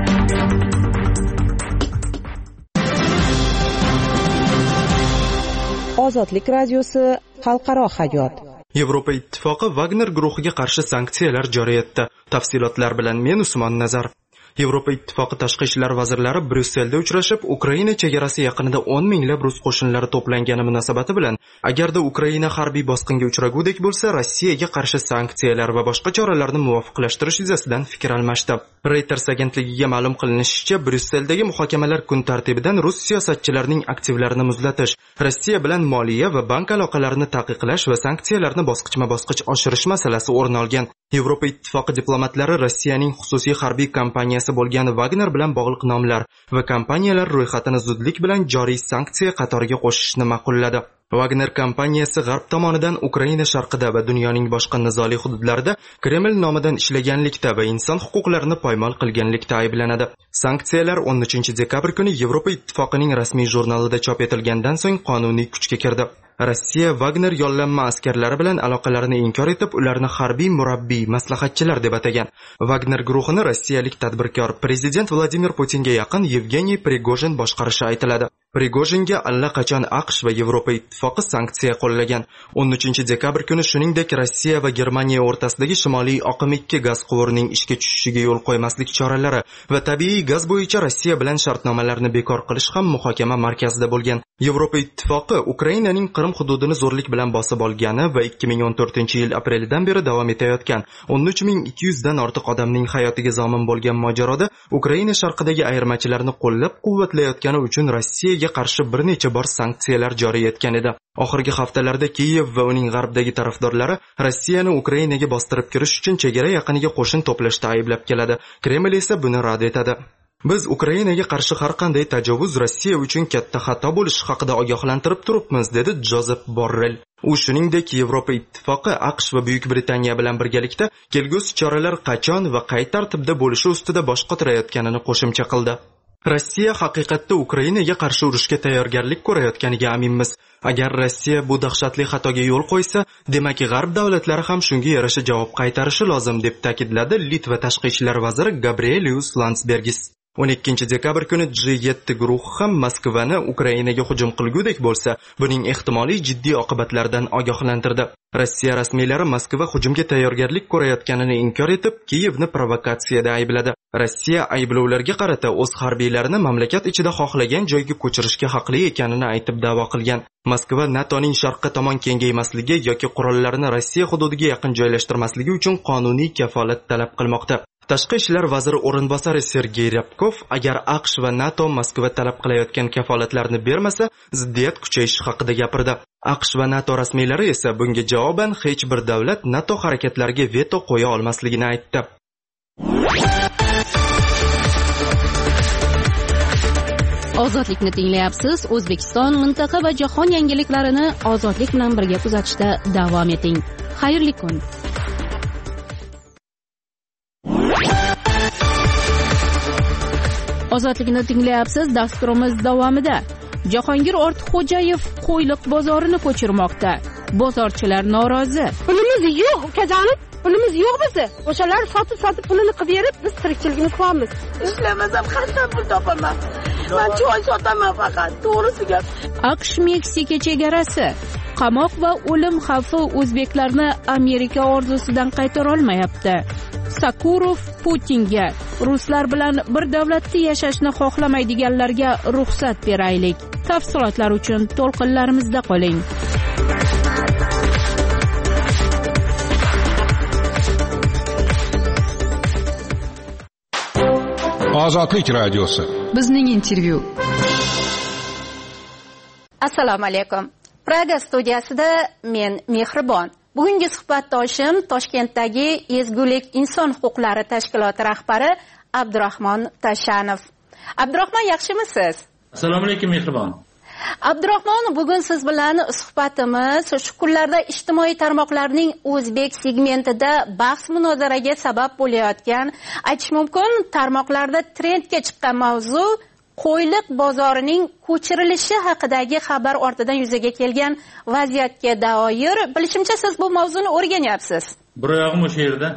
Ozodlik radiosi xalqaro hayot. Yevropa ittifoqi Wagner guruhiga qarshi sanksiyalar joriy etdi. Tafsilotlar bilan men Usmon Nazar. Yevropa ittifoqi tashqi ishlar vazirlari Bryusselda uchrashib, Ukraina chegarasi yaqinida 10 minglab rus qo'shinlari to'plangani munosabati bilan agarda Ukraina harbiy bosqinga uchragudek bo'lsa, Rossiyaga qarshi sanksiyalar va boshqa choralarni muvofiqlashtirish yuzasidan fikr almashdi. Reuters agentligiga ma'lum qilinishicha, Bryusseldagi muhokamalar kun tartibidan rus siyosatchilarining aktivlarini muzlatish, Rossiya bilan moliya va bank aloqalarini taqiqlash va sanksiyalarni bosqichma-bosqich oshirish masalasi o'rin olgan. Yevropa ittifoqi diplomatlari Rossiyaning xususiy harbiy kompaniyasi bo'lgan Wagner bilan bog'liq nomlar va kompaniyalar ro'yxatini zudlik bilan joriy sanksiya qatoriga qo'shishni ma'qulladi. Wagner kompaniyasi G'arb tomonidan Ukraina sharqida va dunyoning boshqa nizoli hududlarida Kreml nomidan ishlaganlikda va inson huquqlarini poymol qilganlikda ayblanadi. Sanksiyalar 13-dekabr kuni Yevropa ittifoqining rasmiy jurnalida chop etilgandan so'ng qonuniy kuchga kirdi. Rossiya Wagner yollanma askarlari bilan aloqalarini inkor etib, ularni harbiy murabbiy, maslahatchilar deb atagan. Wagner guruhini rossiyalik tadbirkor prezident Vladimir Putinga yaqin Yevgeniy Prigojin boshqarishi aytiladi. Prigojinga allaqachon AQSh va Yevropa ittifoqi sanksiya qo'llagan. 13-dekabr kuni shuningdek Rossiya va Germaniya o'rtasidagi Shimoliy oqim 2 gaz quvurining ishga tushishiga yo'l qo'ymaslik choralari va tabiiy gaz bo'yicha Rossiya bilan shartnomalarni bekor qilish ham muhokama markazida bo'lgan. Yevropa ittifoqi Ukrainaning Qrim hududini zo'rlik bilan bosib olgani va 2014-yil aprelidan beri davom etayotgan 13200 dan ortiq odamning hayotiga zomin bo'lgan mojaroda Ukraina sharqidagi ayirmachilarni qo'llab-quvvatlayotgani uchun Rossiyaga qarshi bir necha bor sanksiyalar joriy etgan edi. Oxirgi haftalarda Kiyev va uning g'arbdagi tarafdorlari Rossiyani Ukrainaga bostirib kirish uchun chegara yaqiniga qo'shin to'plashda ayblab keladi. Kreml esa buni rad etadi. Biz Ukrainaga qarshi har qanday tajovuz Rossiya uchun katta xato bo'lishi haqida ogohlantirib turibmiz, dedi Jozef Borrell. U shuningdek Yevropa ittifoqi AQSh va Buyuk Britaniya bilan birgalikda kelgusi choralar qachon va qay tartibda bo'lishi ustida bosh qotirayotganini qo'shimcha qildi. Rossiya haqiqatda Ukrainaga qarshi urushga tayyorgarlik ko'rayotganiga aminmiz. Agar Rossiya bu dahshatli xatoga yo'l qo'ysa, demak G'arb davlatlari ham shunga yarasha javob qaytarishi lozim, deb ta'kidladi Litva tashqi ishlar vaziri Gabrielius Landsbergis. 12-dekabr kuni G7 guruhi ham Moskvani Ukrainaga hujum qilgudek bo'lsa, buning ehtimoliy jiddiy oqibatlaridan ogohlantirdi. Rossiya rasmiylari Moskva hujumga tayyorgarlik ko'rayotganini inkor etib, Kiyevni provokatsiyada aybladi. Rossiya ayblovlarga qarata o'z harbiylarini mamlakat ichida xohlagan joyga ko'chirishga haqli ekanini aytib da'vo qilgan. Moskva NATOning sharqqa tomon kengaymasligi yoki qurollarni Rossiya hududiga yaqin joylashtirmasligi uchun qonuniy kafolat talab qilmoqda. Tashqi ishlar vaziri o'rinbosari Sergey Ryabkov agar AQSh va NATO Moskva talab qilayotgan kafolatlarni bermasa, ziddiyat kuchayishi haqida gapirdi. AQSh va NATO rasmiylari esa bunga javoban hech bir davlat NATO harakatlariga veto qo'ya olmasligini aytdi. Ozodlikni tinglayapsiz. O'zbekiston, mintaqa va jahon yangiliklarini ozodlik bilan birga kuzatishda davom eting. Xayrli kun. Ozodlikni tinglayapsiz. Dasturimiz davomida Jahongir Ortiqxo'jayev Qo'yliq bozorini ko'chirmoqda. Bozorchilar norozi. Pulimiz yo'q, ukajonim. Pulimiz yo'q bizda. O'shalar sotib pulini qilib berib, biz tirikchiligimiz qilamiz. Ishlamasam qanday pul topaman? Men choy sotaman faqat, to'g'risi gap. AQSh-Meksika chegarasi. Qamoq va o'lim xavfi o'zbeklarni Amerika orzusidan qaytara olmayapti. Sakurov Putinga ruslar bilan bir davlatda yashashni xohlamaydiganlarga ruxsat beraylik. Tafsilotlar uchun to'lqinlarimizda qoling. Ozodlik radiosi. Bizning intervyu. Assalomu alaykum. Praga studiyasida men Mehribon. Bugungi suhbatdoshim Toshkentdagi Ezgulik inson huquqlari tashkiloti rahbari Abdurahmon Tashanov. Abdurahmon, yaxshimisiz? Assalomu alaykum Mehribon. Abdurahmon, bugun siz bilan suhbatimiz shu kunlarda ijtimoiy tarmoqlarning o'zbek segmentida bahs munozaraga sabab bo'layotgan, aytish mumkin, tarmoqlarda trendga chiqqan mavzu Qo'yliq bozorining ko'chirilishi haqidagi xabar ortidan yuzaga kelgan vaziyatga doir bilishimcha siz bu mavzuni o'rganyapsiz. Bir oyog'im o'sha yerda.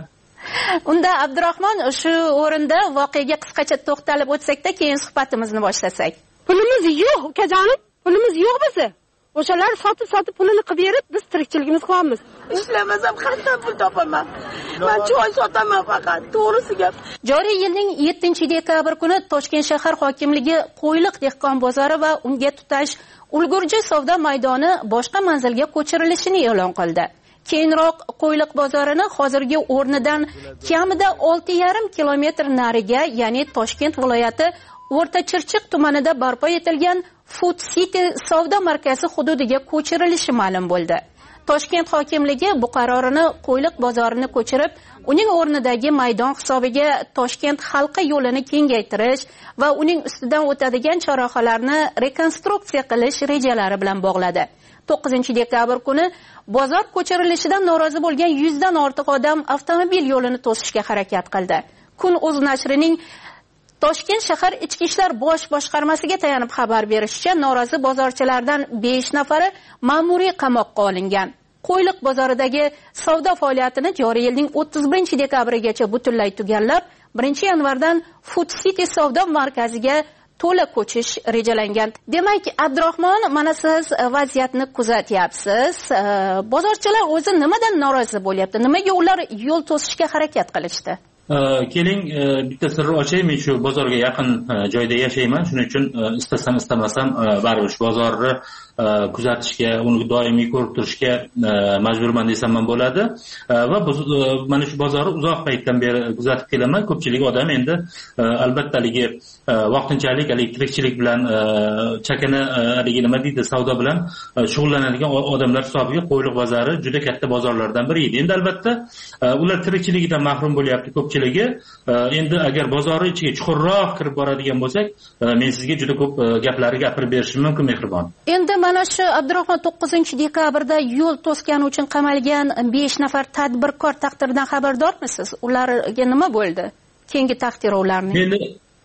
Unda Abdurahmon, shu o'rinda voqeaga qisqacha to'xtalib o'tsak-da, keyin suhbatimizni boshlasak. Pulimiz yo'q, ukajonim. Pulimiz yo'q bizda. O'shalar sotib pulini qilib berib, biz tirikchiligimiz qilamiz. Ishlamasam qanday pul topaman? Men choy sotaman faqat, to'g'risi gap. Joriy yilning 7-dekabr kuni Toshkent shahar hokimligi Qo'yliq dehqon bozori va unga tutash ulgurji savdo maydoni boshqa manzilga ko'chirilishini e'lon qildi. Keyinroq Qo'yliq bozorini hozirgi o'rnidan kamida 6,5 kilometr nariga, ya'ni Toshkent viloyati O'rta Chirchiq tumanida barpo etilgan Food City savdo markazi hududiga ko'chirilishi ma'lum bo'ldi. Toshkent hokimligi bu qarorini Qo'yliq bozorini ko'chirib, uning o'rnidagi maydon hisobiga Toshkent halqa yo'lini kengaytirish va uning ustidan o'tadigan chorrahalarni rekonstruksiya qilish rejalari bilan bog'ladi. 9-dekabr kuni bozor ko'chirilishidan norozi bo'lgan 100 dan ortiq odam avtomobil yo'lini to'sishga harakat qildi. Kun.uz nashrining Toshkent shahar ichki ishlar bosh boshqarmasiga tayanib xabar berishicha, norozi bozorchilardan 5 nafari ma'muriy qamoqqa olingan. Qo'yliq bozoridagi savdo faoliyatini joriy yilning 31-dekabrigacha butunlay tugallab, 1-yanvardan Food City savdo markaziga to'la ko'chish rejalangan. Demak, Abdurahmon, mana siz vaziyatni kuzatyapsiz. Bozorchilar o'zi nimadan norozi bo'lyapti? Nimaga ular yo'l to'sishga harakat qilishdi? Keling, bitta sirni ochaymi, men shu bozorga yaqin joyda yashayman. Shuning uchun istasam istamasam baribir bozorni kuzatishga, uni doimiy ko'rib turishga majburman desam ham bo'ladi. Va mana shu bozorni uzoq paytdan beri kuzatib kelaman. Ko'pchilik odam endi albattaligi vaqtinchalik tirikchilik bilan chakana nima deydi, savdo bilan shug'ullanadigan odamlar hisobiga Qo'yliq bozori juda katta bozorlardan biri edi. Endi albatta ular tirikchiligidan mahrum bo'lyapti ko'pchiligi. Endi agar bozorni ichiga chuqurroq kirib boradigan bo'lsak, men sizga juda ko'p gaplarni gapirib berishim mumkin, Mehribon. Endi mana shu Abdurahmon, 9-dekabrda yo'l to'sgani uchun qamalgan 5 nafar tadbirkor taqdiridan xabardormisiz? Ularga nima bo'ldi? Keyingi taqdiri ularning?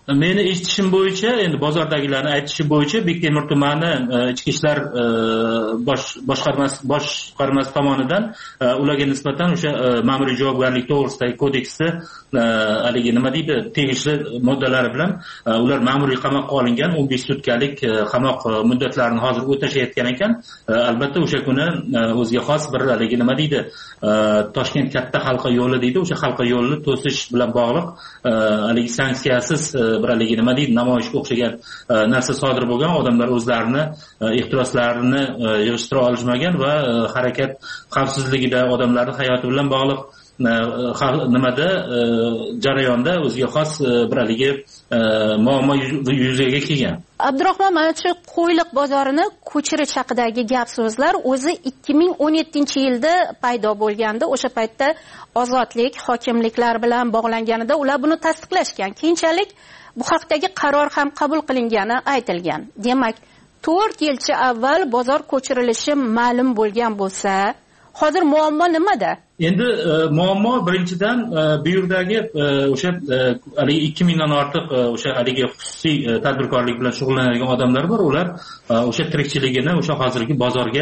Meni eshitishim bo'yicha, endi bozordagilarning aytishi bo'yicha Bektemir tumani ichki ishlar boshqarmasi tomonidan ularga nisbatan o'sha ma'muriy javobgarlik to'g'risidagi kodeksda haligi nima deydi, tegishli moddalari bilan ular ma'muriy qamoqqa olingan, 15 sutkalik qamoq muddatlarini hozir o'tashayotgan ekan. Albatta o'sha kuni o'ziga xos bir haligi nima deydi, Toshkent katta halqa yo'li deydi, o'sha halqa yo'lini to'sish bilan bog'liq haligi sanksiyasiz bir haligi nima deydi, namoyishga o'xshagan narsa sodir bo'lgan. Odamlar o'zlarini ehtiroslarini yig'ishtira olishmagan va harakat xavfsizligida, odamlarning hayoti bilan bog'liq nimada jarayonda o'ziga xos bir haligi muammo yuzaga kelgan. Abdurahmon, mana shu Qo'yliq bozorini ko'chirish haqidagi gap so'zlar o'zi 2017-yilda paydo bo'lganda, o'sha paytda ozodlik hokimliklar bilan bog'langanida ular buni tasdiqlashgan. Keyinchalik bu haqdagi qaror ham qabul qilingani aytilgan. Demak, 4 yilcha avval bozor ko'chirilishi ma'lum bo'lgan bo'lsa, hozir muammo nimada? Endi muammo birinchidan bu yerdagi o'sha 2000 dan ortiq o'sha haligi xususiy tadbirkorlik bilan shug'ullanadigan odamlar bor. Ular o'sha tirikchiligini o'sha hozirgi bozorga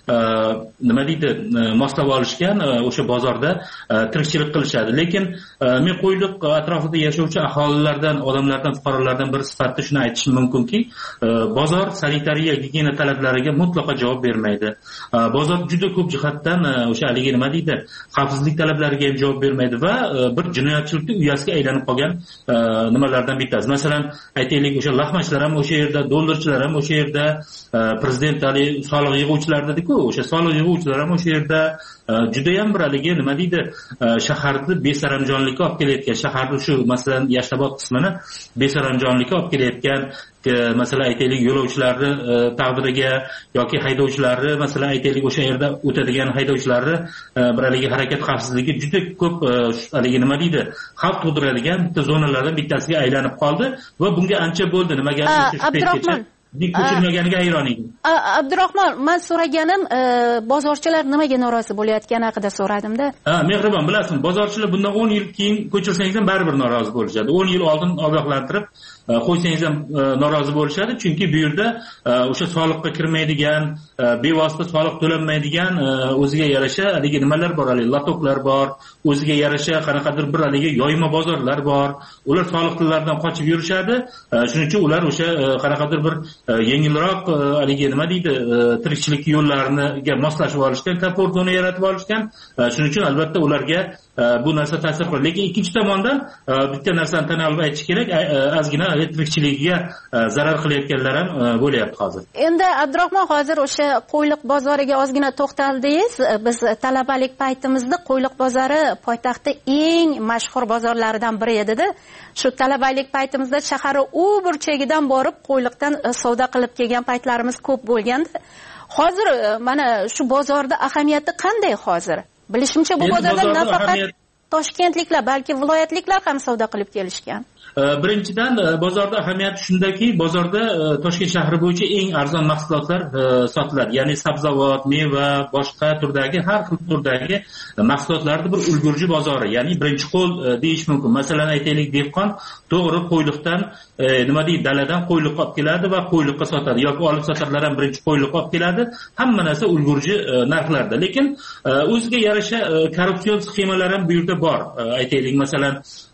nima deydi, moslab olishgan, o'sha bozorda tirikchilik qilishadi. Lekin men Qo'yliq atrofida yashovchi aholilardan, odamlardan, fuqarolardan bir sifatida shuni aytishim mumkinki, bozor sanitariya gigiyena talablariga mutlaqo javob bermaydi. Bozor juda ko'p jihatdan o'sha haligi nima deydi, xavfsizlik talablariga ham javob bermaydi va bir jinoyatchilikning uyasiga aylanib qolgan nimalardan bittasi. Masalan, aytaylik, o'sha lahmachlar ham o'sha yerda, dollarchilar ham o'sha yerda, prezident soliq yig'uvchilar dedi-ku, o'sha soliq yig'uvchilar ham o'sha yerda juda ham bir haligi nima deydi, shaharni besaranjonlikka olib kelayotgan, shaharni shu masalan Yashnobod qismini besaranjonlikka olib kelayotgan, masalan aytaylik yo'lovchilarni taqdiriga yoki haydovchilarni, masalan aytaylik o'sha yerda o'tadigan haydovchilarni bir haligi harakat xavfsizligi juda ko'p haligi nima deydi, xavf tug'diradigan bitta zonalardan bittasiga aylanib qoldi va bunga ancha bo'ldi. Nimaga Abdurahmon ko'chirmaganiga hayron edim. Abdurahmon, men so'raganim bozorchilar nimaga norozi bo'layotgani haqida so'radimda. Mehribon, bilasizmi, bozorchilar bundan 10 yil keyin ko'chirsangiz ham baribir norozi bo'lishadi. 10 yil oldin ogohlantirib qo'ysangiz ham norozi bo'lishadi, chunki bu yerda o'sha soliqqa kirmaydigan, bevosita soliq to'lanmaydigan o'ziga yarasha haligi nimalar bor, haligi latoklar bor, o'ziga yarasha qanaqadir bir haligi yoyma bozorlar bor. Ular soliqlardan qochib yurishadi. Shuning uchun ular o'sha qanaqadir bir yengilroq haligi nima deydi, tirikchilik yo'llariga moslashib olishgan, komfort zona yaratib olishgan. Shuning uchun albatta ularga bu narsa ta'sir qiladi. Lekin ikkinchi tomondan bitta narsani tan olib aytish kerak, ozgina tirikchiligiga zarar qilayotganlar ham bo'lyapti hozir. Endi Abdurahmon, hozir o'sha Qo'yliq bozoriga ozgina to'xtaldingiz. Biz talabalik paytimizda Qo'yliq bozori poytaxtda eng mashhur bozorlaridan biri edi-da. Shu talabalik paytimizda shaharning u burchagidan borib Qo'yliqdan savdo qilib kelgan paytlarimiz ko'p bo'lganda, hozir mana shu bozorda ahamiyati qanday hozir? Bilishimcha bu bozorda nafaqat toshkentliklar, balki viloyatliklar ham savdo qilib kelishgan. Birinchidan bozorda ahamiyati shundaki, bozorda Toshkent shahri bo'yicha eng arzon mahsulotlar sotiladi. Ya'ni sabzavot, meva, boshqa turdagi har xil turdagi mahsulotlarning bir ulgurji bozori, ya'ni birinchi qo'l deyish mumkin. Masalan, aytaylik, dehqon to'g'ri Qo'yliqdan nima deydi, daladan Qo'yliqqa olib keladi va Qo'yliqqa sotadi yoki olib sotarlar ham birinchi Qo'yliqqa olib keladi. Hamma narsa ulgurji narxlarda. Lekin o'ziga yarasha korrupsion sxemalar ham bu yerda bor. Aytaylik, masalan,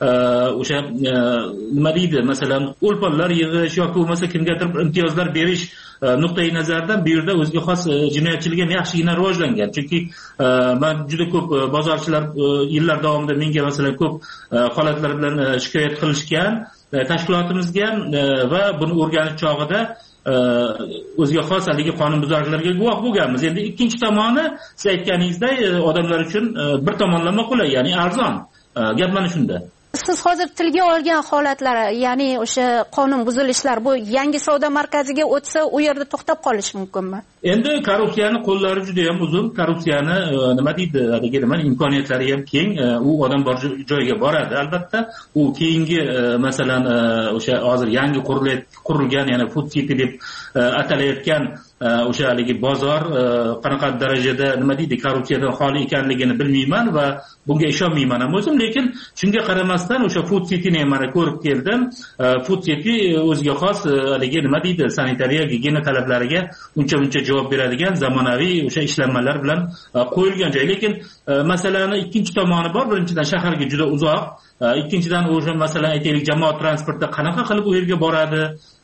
o'sha nima deydi, masalan o'lponlar yig'ish yoki bo'lmasa kimgadir imtiyozlar berish nuqtai nazaridan bu yerda o'ziga xos jinoyatchilik ham yaxshigina rivojlangan. Chunki men juda ko'p bozorchilar yillar davomida menga masalan ko'p holatlar bilan shikoyat qilishgan tashkilotimizga va buni o'rganish chog'ida o'ziga xos haligi qonunbuzarliklarga guvoh bo'lganmiz. Endi ikkinchi tomoni, siz aytganingizdek, odamlar uchun bir tomonlama qulay, ya'ni arzon. Gap mana shunda. Siz hozir tilga olgan holatlar, ya'ni o'sha qonun buzilishlar, bu yangi savdo markaziga o'tsa, u yerda to'xtab qolish mumkinmi? Endi korrupsiyani qo'llari juda ham uzun, korrupsiyani nima deydi, haligi nima imkoniyatlari ham keng, u odam bor joyga boradi. Albatta, u keyingi masalan o'sha hozir yangi qurilgan, ya'ni Food City deb atalayotgan o'sha haligi bozor qanaqa darajada nima deydi, korrupsiyadan xoli ekanligini bilmayman va bunga ishonmayman ham o'zim. Lekin shunga qaramasdan xususan o'sha Food Cityni ham mana ko'rib keldim. Food City o'ziga xos haligi nima deydi, sanitariya gigiyena talablariga uncha javob beradigan zamonaviy o'sha ishlanmalar bilan qo'yilgan joy. Lekin masalani ikkinchi tomoni bor. Birinchidan shaharga juda uzoq, ikkinchidan o'sha masalan aytaylik jamoat transporti qanaqa qilib u yerga boradi,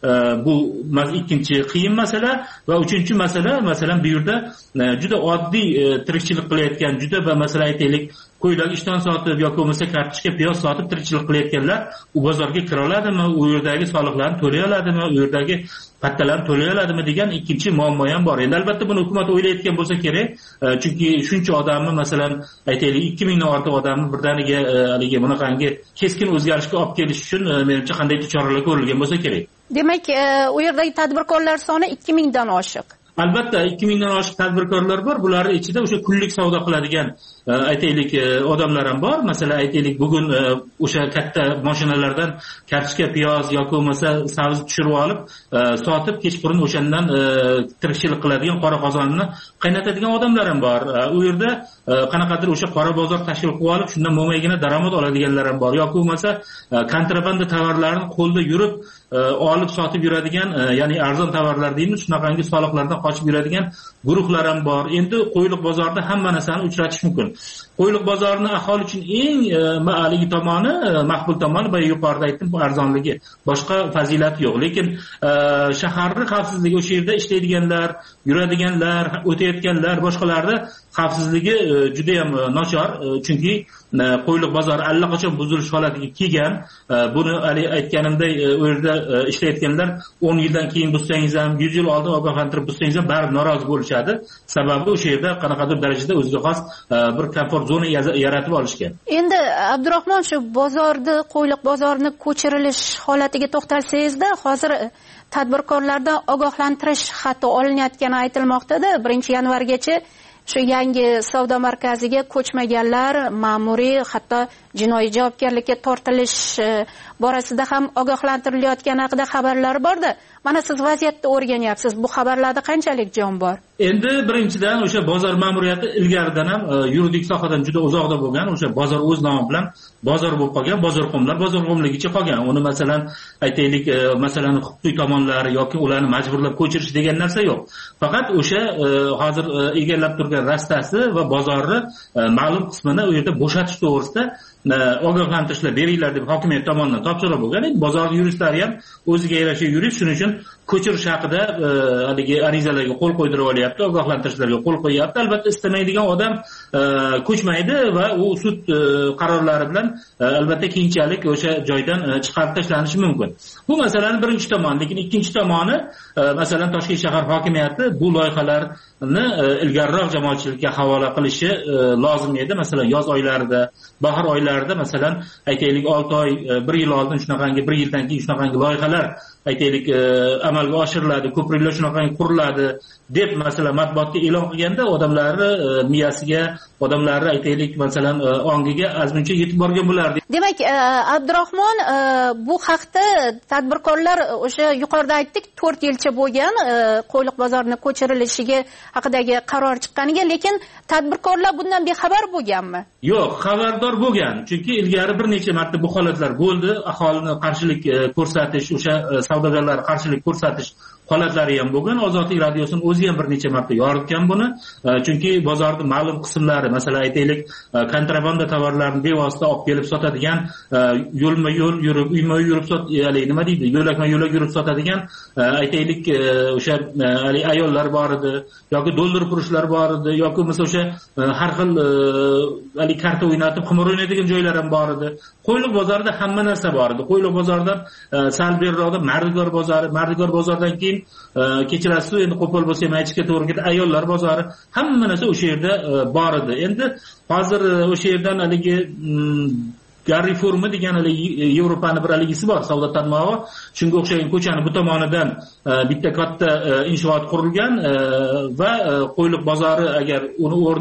bu ikkinchi qiyin masala. Va uchinchi masala, masalan bu yerda juda oddiy tirikchilik qilayotgan, juda masalan aytaylik qo'ylar ishton sotib yoki bo'lmasa kartoshka piyoz sotib tirikchilik qilayotganlar u bozorga kira oladimi, u yerdagi soliqlarni to'lay oladimi, u yerdagi pattalarni to'lay oladimi degan ikkinchi muammo ham bor. Endi albatta buni hukumat o'ylayotgan bo'lsa kerak, chunki shuncha odamni masalan aytaylik 2000 dan ortiq odamni birdaniga haligi bunaqangi keskin o'zgarishga olib kelish uchun menimcha qanday choralar ko'rilgan bo'lsa kerak. Demak, u yerdagi tadbirkorlar soni 2000 dan oshiq. Albatta 2000 dan oshiq tadbirkorlar bor. Bularning ichida o'sha kunlik savdo qiladigan aytaylik odamlar ham bor. Masalan aytaylik bugun o'sha katta mashinalardan kartoshka, piyoz yoki bo'lmasa sabzi tushirib olib, sotib kechqurun o'shandan tirikchilik qiladigan qora qozonni qaynatadigan odamlar ham bor. U yerda qanaqadir o'sha qora bozor tashkil qilib olib, shundan mo'maygina daromad oladiganlar ham bor. Yoki bo'lmasa kontrabanda tovarlarni qo'lda yurib olib sotib yuradigan, ya'ni arzon tovarlar deymiz, shunaqangi soliqlardan qochib yuradigan guruhlar ham bor. Endi qo'yliq bozorida hamma narsani uchratish mumkin. Qo'yliq bozorini aholi uchun eng ma'aligi tomoni, maqbul tomoni va yuqorida aytdim, bu arzonligi. Boshqa fazilati yo'q. Lekin shaharning xavfsizligi, o'sha yerda ishlaydiganlar, yuradiganlar, o'tayotganlar, boshqalarning xavfsizligi juda ham nochor. Chunki qo'yliq bozori allaqachon buzilish holatiga kelgan. Buni aytganimday u yerda ishlayotganlar 10 yildan keyin buzsangiz ham, 100 yil oldin ogohlantirib buzsangiz ham baribir norozi bo'lishadi. Sababi o'sha yerda qanaqadir darajada o'ziga xos bir komfort zona yaratib olishgan. Endi Abdurahmon, shu bozorni, qo'yliq bozorini ko'chirilish holatiga to'xtalsangiz-da, hozir tadbirkorlardan ogohlantirish xati olinayotgani aytilmoqda-da. 1-yanvargacha shu yangi savdo markaziga ko'chmaganlar ma'muriy, hatto jinoiy javobgarlikka tortilish borasida ham ogohlantirilayotgani haqida xabarlar bor-da. Mana siz vaziyatni o'rganyapsiz. Bu xabarlarda qanchalik jon bor? Endi birinchidan o'sha bozor ma'muriyati ilgaridan ham yuridik sohadan juda uzoqda bo'lgan, o'sha bozor o'z nomi bilan bozor bo'lib qolgan, bozorxonlar bozorxonligicha qolgan. Uni masalan aytaylik, masalan huquqiy tomonlari yoki ularni majburlab ko'chirish degan narsa yo'q. Faqat o'sha hozir egallab turgan rastasi va bozorni ma'lum qismini u yerda bo'shatish to'g'risida ogohlantirishlar beringlar deb hokimiyat tomonidan topshiriq bo'lgan. Bozor yuristlari ham o'ziga yarasha yurist, shuning uchun ko'chirish haqida haligi arizalarga qo'l qo'ydirib olyapti, ogohlantirishlarga qo'l qo'yyapti. Albatta istamaydigan odam ko'chmaydi va u sud qarorlari bilan albatta keyinchalik o'sha joydan chiqarib tashlanishi mumkin. Bu masalaning birinchi tomoni. Lekin ikkinchi tomoni, masalan Toshkent shahar hokimiyati bu loyihalarni ilgariroq jamoatchilikka havola qilishi lozim edi. Masalan yoz oylarida, bahor oylarida masalan aytaylik 6 oy, 1 yil oldin shunaqangi, 1 yildan keyin shunaqangi loyihalar aytaylik amalga oshiriladi, ko'priklar shunaqangi quriladi deb masalan matbuotga e'lon qilganda odamlarni miyasiga, odamlarni aytaylik masalan ongiga azmuncha yetib borgan bo'lardi. Demak, Abdurahmon, bu haqda tadbirkorlar o'sha yuqorida aytdik 4 yilcha bo'lgan qo'yliq bozorini ko'chirilishiga haqidagi qaror chiqqaniga, lekin tadbirkorlar bundan bexabar bo'lganmi? Yo'q, xabardor bo'lgan. Chunki ilgari bir necha marta bu holatlar bo'ldi. Aholini qarshilik ko'rsatish, o'sha savdogarlar qarshilik ko'rsatish holatlari ham bo'lgan. Ozodlik radiosining o'zi ham bir necha marta yoritgan buni. Chunki bozorning ma'lum qismlari, masalan aytaylik, kontrabanda tovarlarni bevosita olib kelib sotadigan, yo'lma-yo'l yurib, uyma-uy yurib nima deydi, yo'lakma-yo'lak yurib sotadigan aytaylik o'sha ayollar bor edi, yoki dollar purishlar bor edi, yoki bo'lmasa o'sha har xil karta o'ynatib, qimor o'ynaydigan joylar ham bor edi. Qo'yliq bozorida hamma narsa bor edi. Qo'yliq bozoridan sal beriroqda Mardigor bozoridan keyin kechirasiz, endi qo'pol bo'lsa ham aytishga to'g'ri keladi, ayollar bozori, hamma narsa o'sha yerda bor edi. Endi hozir o'sha yerdan haligi Garri forumi degan Yevropani bir haligisi bor, savdo tarmog'i. Shunga o'xshagan ko'chani bu tomonidan bitta katta inshoot qurilgan va qo'yliq bozori agar uni o'rni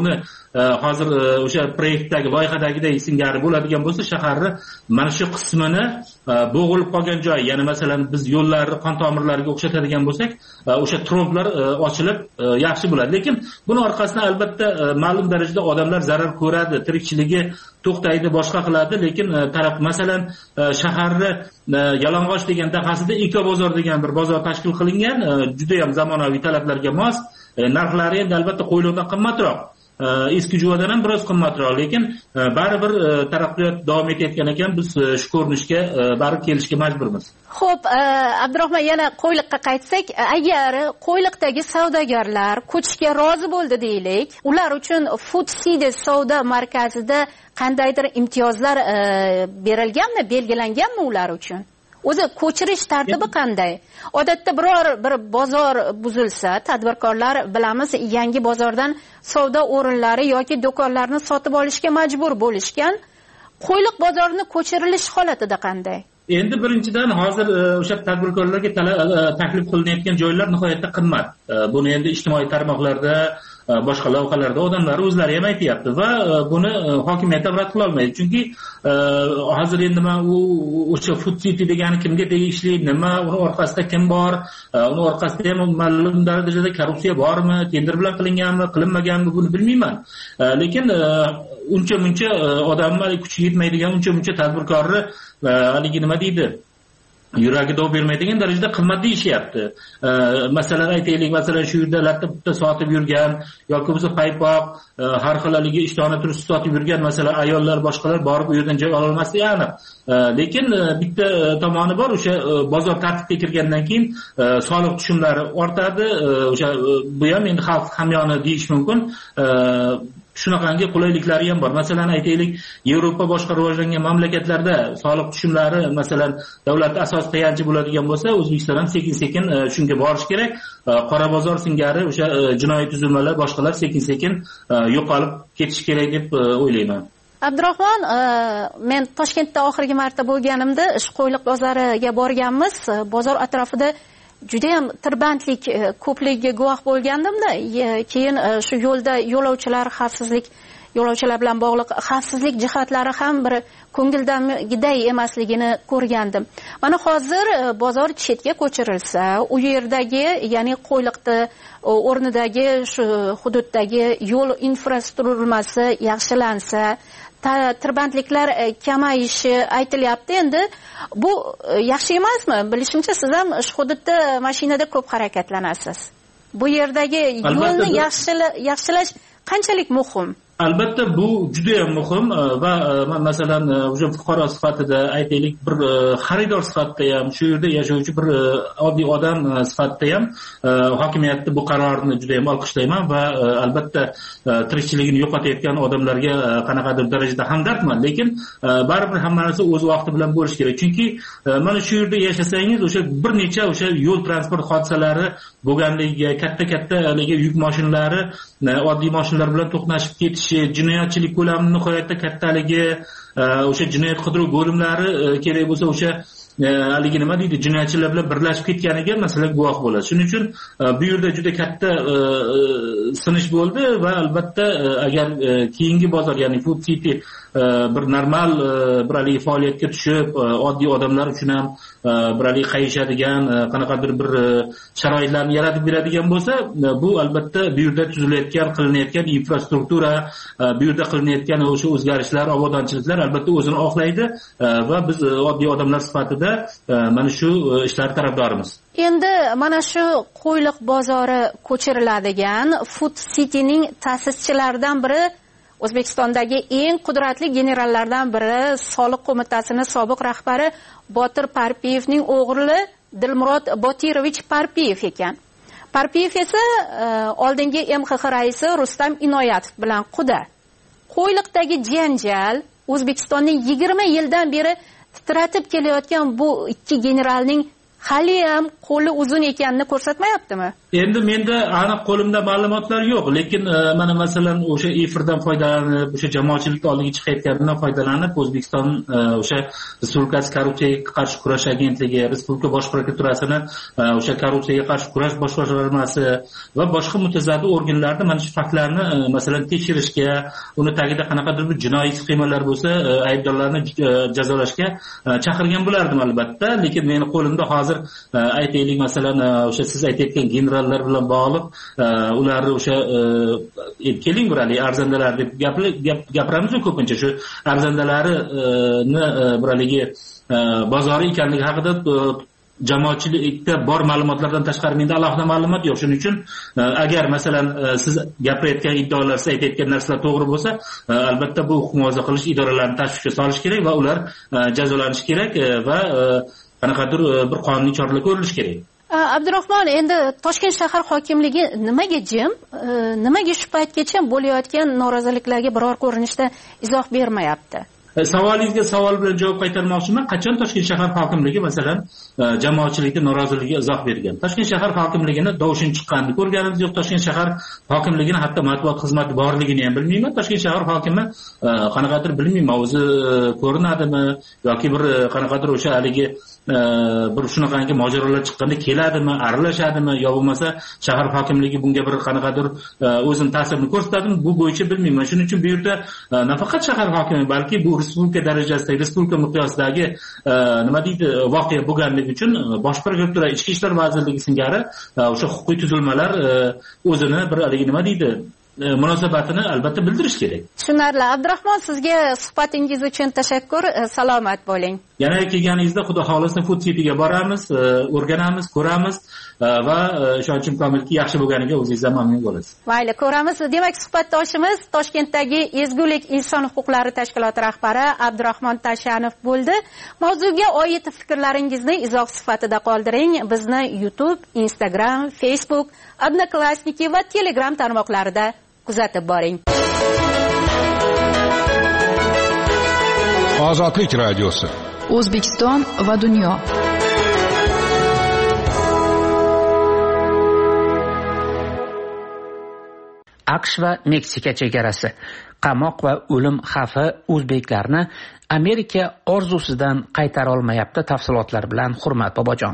hozir o'sha proyektdagi loyihadagidek singari bo'ladigan bo'lsa, shaharni mana shu qismini bo'g'ilib qolgan joy, ya'ni masalan biz yo'llarni qon tomirlariga o'xshatadigan bo'lsak, o'sha troblar ochilib yaxshi bo'ladi. Lekin buni orqasidan albatta ma'lum darajada odamlar zarar ko'radi, tirikchiligi to'xtaydi, boshqa qiladi. Lekin taraf masalan shaharni Yalang'och degan dahasida Ekobozor degan bir bozor tashkil qilingan, juda ham zamonaviy talablarga mos. Narxlari endi albatta Qo'yliqdan qimmatroq, eski Juvadan ham biroz qimmatroq, lekin baribir taraqqiyot davom etayotgan ekan, biz shu ko'rinishga baribir kelishga majburmiz. Xo'p, Abdurahmon, yana Qo'yliqqa qaytsak, agar Qo'yliqdagi savdogarlar ko'chishga rozi bo'ldi deylik, ular uchun Food City savdo markazida qandaydir imtiyozlar berilganmi, belgilanganmi ular uchun? O'zi ko'chirish tartibi qanday? Odatda biror bir bozor buzilsa, tadbirkorlar bilamiz, yangi bozordan savdo o'rinlari yoki do'konlarni sotib olishga majbur bo'lishgan. Qo'yliq bozorini ko'chirilish holatida qanday? Endi birinchidan hozir o'sha tadbirkorlarga taklif qilinayotgan joylar nihoyatda qimmat. Buni endi ijtimoiy tarmoqlarda, boshqa lavhalarda odamlar o'zlari ham aytayapti va buni hokimiyat rad qila olmaydi. Chunki hozir endi men o'sha Food City degani kimga tegishli, nima, uni orqasida kim bor, uni orqasida ham ma'lum darajada korrupsiya bormi, tender bilan qilinganmi, qilinmaganmi, buni bilmayman. Lekin uncha-muncha odamlar kuchi yetmaydigan, uncha-muncha tadbirkorni haligi nima deydi, yuragi dov bermaydigan darajada qimmat deyishyapti. Masalan aytaylik, masalan shu yerda latta sotib yurgan yoki bo'lsa paypoq, har xil haligi ishtona turist sotib yurgan masalan ayollar, boshqalar borib u yerdan joy ola olmasligi aniq. Lekin bitta tomoni bor, o'sha bozor tartibga kirgandan keyin soliq tushumlari ortadi. O'sha bu ham endi xalq hamyoni deyish mumkin. Shunaqangi qulayliklari ham bor. Masalan aytaylik, Yevropa boshqa rivojlangan mamlakatlarda soliq tushumlari masalan davlat asos tayanchi bo'ladigan bo'lsa, O'zbekiston ham sekin-sekin shunga borish kerak. Qora bozor singari o'sha jinoiy tuzilmalar, boshqalar sekin-sekin yo'qolib ketish kerak deb o'ylayman. Abdurahmon, men Toshkentda oxirgi marta bo'lganimda Qo'yliq bozoriga borganmiz. Bozor atrofida juda ham tirbandlik ko'pligiga guvoh bo'lgandim-da. Keyin shu yo'lda yo'lovchilar bilan bog'liq xavfsizlik jihatlari ham bir ko'ngildagiday emasligini ko'rgandim. Mana hozir bozor chetga ko'chirilsa, u yerdagi, ya'ni Qo'yliqda o'rnidagi shu hududdagi yo'l infratuzilmasi yaxshilansa, tirbandliklar kamayishi aytilyapti. Endi bu yaxshi emasmi? Bilishimcha siz ham shu hududda mashinada ko'p harakatlanasiz. Bu yerdagi yo'lni yaxshilash qanchalik muhim? Albatta bu juda ham muhim va masalan o'sha fuqaro sifatida aytaylik, bir xaridor sifatida ham, shu yerda yashovchi bir oddiy odam sifatida ham hokimiyatni bu qarorni juda ham olqishlayman va albatta tirikchiligini yo'qotayotgan odamlarga qanaqadir darajada hamdardman. Lekin baribir hamma narsa o'z vaqti bilan bo'lishi kerak. Chunki mana shu yerda yashasangiz o'sha bir necha o'sha yo'l transport hodisalari bo'lganligiga, katta yuk mashinalari oddiy mashinalar bilan to'qnashib ketish, jinoyatchilik ko'lami nihoyatda kattaligi, o'sha jinoyat qidiruv bo'limlari kerak bo'lsa o'sha haligi nima deydi, jinoyatchilar bilan birlashib ketganiga masalan guvoh bo'ladi. Shuning uchun bu yerda juda katta sinish bo'ldi va albatta agar keyingi bozor, ya'ni Food City bir normal bir haligi faoliyatga tushib, oddiy odamlar uchun ham bir haligi qayishadigan qanaqadir bir sharoitlarni yaratib beradigan bo'lsa, bu albatta bu yerda tuzilayotgan, qilinayotgan infrastruktura, bu yerda qilinayotgan o'sha o'zgarishlar, obodonchiliklar albatta o'zini oqlaydi va biz oddiy odamlar sifatida mana shu ishlar tarafdorimiz. Endi mana shu Qo'yliq bozori ko'chiriladigan Food City'ning ta'sischilaridan biri, O'zbekistondagi eng qudratli generallardan biri, Soliq qo'mitasining sobiq rahbari Botir Parpiyevning o'g'li Dilmurod Botirovich Parpiyev ekan. Parpiyev esa oldingi MXX raisi Rustam Inoyatov bilan quda. Qo'yliqdagi janjal O'zbekistonning 20 yildan beri titratib kelayotgan bu ikki generalning hali ham qo'li uzun ekanini ko'rsatmayaptimi? Endi menda aniq qo'limda ma'lumotlar yo'q, lekin mana masalan o'sha efirdan foydalanib, o'sha jamoatchilik oldiga chiqayotganidan foydalanib, O'zbekiston o'sha Respublikasi korrupsiyaga qarshi kurash agentligi, Respublika bosh prokuraturasini o'sha korrupsiyaga qarshi kurash bosh boshqarmasi va boshqa mutasaddi organlarni mana shu faktlarni masalan tekshirishga, uni tagida qanaqadir bir jinoiy sxemalar bo'lsa, aybdorlarni jazolashga chaqirgan bo'lardim albatta, lekin meni qo'limda hozir aytaylik masalan o'sha siz aytayotgan generallar bilan bog'liq ularni o'sha keling burali arzandalar deb gapiramiz ko'pincha shu arzandalarini buraligi bozori ekanligi haqida jamoatchilikda bor ma'lumotlardan tashqari menda alohida ma'lumot yo'q. Shuning uchun agar masalan siz gapirayotgan iddaolar, siz aytayotgan narsalar to'g'ri bo'lsa, albatta bu huquq muhofaza qilish idoralarini tashvishga solish kerak va ular jazolanishi kerak va qanaqadir bir qonuniy choralar ko'rilishi kerak. Abdurahmon, endi Toshkent shahar hokimligi nimaga jim, nimaga shu paytgacha bo'layotgan noroziliklarga biror ko'rinishda izoh bermayapti? Savolingizga savol bilan javob qaytarmoqchiman. Qachon Toshkent shahar hokimligi masalan jamoatchilikning noroziligiga izoh bergan? Toshkent shahar hokimligini dovshin chiqqanini ko'rganimiz yo'q. Toshkent shahar hokimligini hatto matbuot xizmati borligini ham bilmayman. Toshkent shahar hokimi qanaqadir bilmayman, o'zi ko'rinadimi yoki bir qanaqadir o'sha haligi bir shunaqangi mojarolar chiqqanda keladimi, aralashadimi yo bo'lmasa shahar hokimligi bunga bir qanaqadir o'zini ta'sirini ko'rsatadimi, bu bo'yicha bilmayman. Shuning uchun bu yerda nafaqat shahar hokimi, balki bu respublika darajasidagi, respublika miqyosidagi nima deydi voqea bo'lganligi uchun bosh prokuratura, ichki ishlar vazirligi singari o'sha huquqiy tuzilmalar o'zini bir haligi nima deydi munosabatini albatta bildirish kerak. Tushunarli. Abdurahmon, sizga suhbatingiz uchun tashakkur. Salomat bo'ling. Yana kelganingizda xudo xolisa Futsiga boramiz, o'rganamiz, ko'ramiz va ishonchim komilki yaxshi bo'lganiga o'zingiz ham mamnun bo'lasiz. Mayli, ko'ramiz. Demak, suhbatdoshimiz Toshkentdagi Ezgulik inson huquqlari tashkiloti rahbari Abdurahmon Tashanov bo'ldi. Mavzuga oid fikrlaringizni izoh sifatida qoldiring. Bizni YouTube, Instagram, Facebook, Odnoklassniki va Telegram tarmoqlarida kuzatib boring. Ozodlik radiosi. O'zbekiston va dunyo. AQSh va Meksika chegarasi. Qamoq va o'lim xavfi o'zbeklarni Amerika orzusidan qaytara olmayapti. Tafsilotlar bilan Hurmat Bobojon.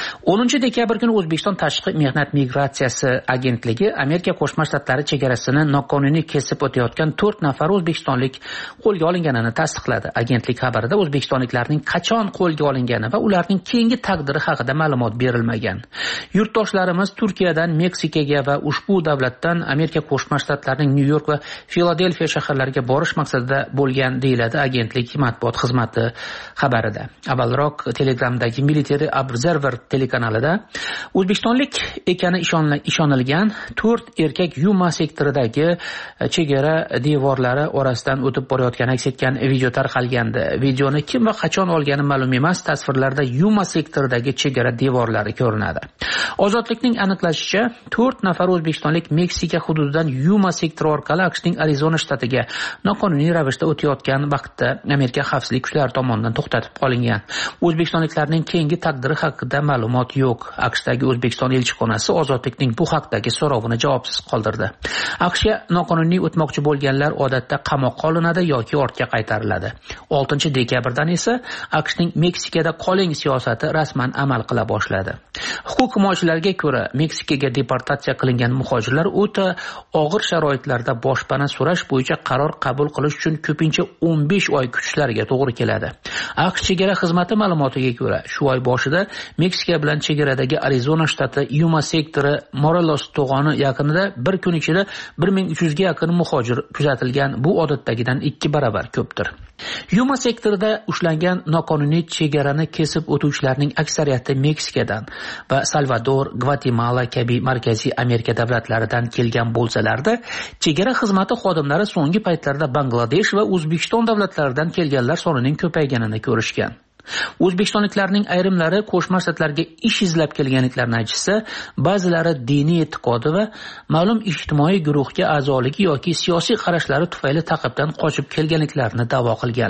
10 dekabr kuni O'zbekiston Tashqi mehnat migratsiyasi agentligi Amerika Qo'shma Shtatlari chegarasini noqonuniy kesib o'tayotgan 4 nafar o'zbekistonlik qo'lga olinganini tasdiqladi. Agentlik xabarida o'zbekistonliklarning qachon qo'lga olingani va ularning keyingi taqdiri haqida ma'lumot berilmagan. Yurtdoshlarimiz Turkiyadan Meksikaga va ushbu davlatdan Amerika Qo'shma Shtatlarining Nyu-York va Filadelfiya shaharlariga borish maqsadida bo'lgan, deyiladi agentlik matbuot xizmati xabarida. Avvalroq Telegramdagi Military Observer telekanalida o'zbekistonlik ekani ishonilgan 4 erkak Yuma sektoridagi chegara devorlari orasidan o'tib borayotgani aks etgan video tarqalgandi. Videoni kim va qachon olgani ma'lum emas. Tasvirlarda Yuma sektoridagi chegara devorlari ko'rinadi. Ozodlikning aniqlashicha 4 nafar o'zbekistonlik Meksika hududidan Yuma sektori orqali AQShning Arizona shtatiga noqonuniy ravishda o'tayotgan vaqtda Amerika xavfsizlik kuchlari tomonidan to'xtatib qolingan. O'zbekistonliklarning keyingi taqdiri haqida ma'lumot yo'q. AQShdagi O'zbekiston elchixonasi ozodlikning bu haqdagi so'rovini javobsiz qoldirdi. AQShga noqonuniy o'tmoqchi bo'lganlar odatda qamoqqa olinadi yoki ortga qaytariladi. 6 dekabrdan esa AQShning Meksikada qoling siyosati rasman amal qila boshladi. Huquq himoyachilarga ko'ra, Meksikaga deportatsiya qilingan muhojirlar o'ta og'ir sharoitlarda boshpana so'rash bo'yicha qaror qabul qilish uchun ko'pincha 15 oy kutishlariga to'g'ri keladi. AQSh chegara xizmati ma'lumotiga ko'ra, shu oy boshida Meksika bilan chegaradagi Arizona shtati Yuma sektori Morelos to'g'oni yaqinida bir kun ichida 1300 ga yaqin muhojir kuzatilgan. Bu odatdagidan 2 barobar ko'pdir. Yuma sektorida ushlangan noqonuniy chegarani kesib o'tuvchilarning aksariyati Meksikadan va Salvador, Gvatemala kabi Markaziy Amerika davlatlaridan kelgan bo'lsalarda, chegara xizmati xodimlari so'nggi paytlarda Bangladesh va O'zbekiston davlatlaridan kelganlar sonining ko'payganini ko'rishgan. O'zbekistonliklarning ayrimlari Qo'shma Shtatlarga ish izlab kelganliklarini aytishsa, ba'zilari diniy e'tiqodi va ma'lum ijtimoiy guruhga a'zoligi yoki siyosiy qarashlari tufayli ta'qibdan qochib kelganliklarini da'vo qilganlar.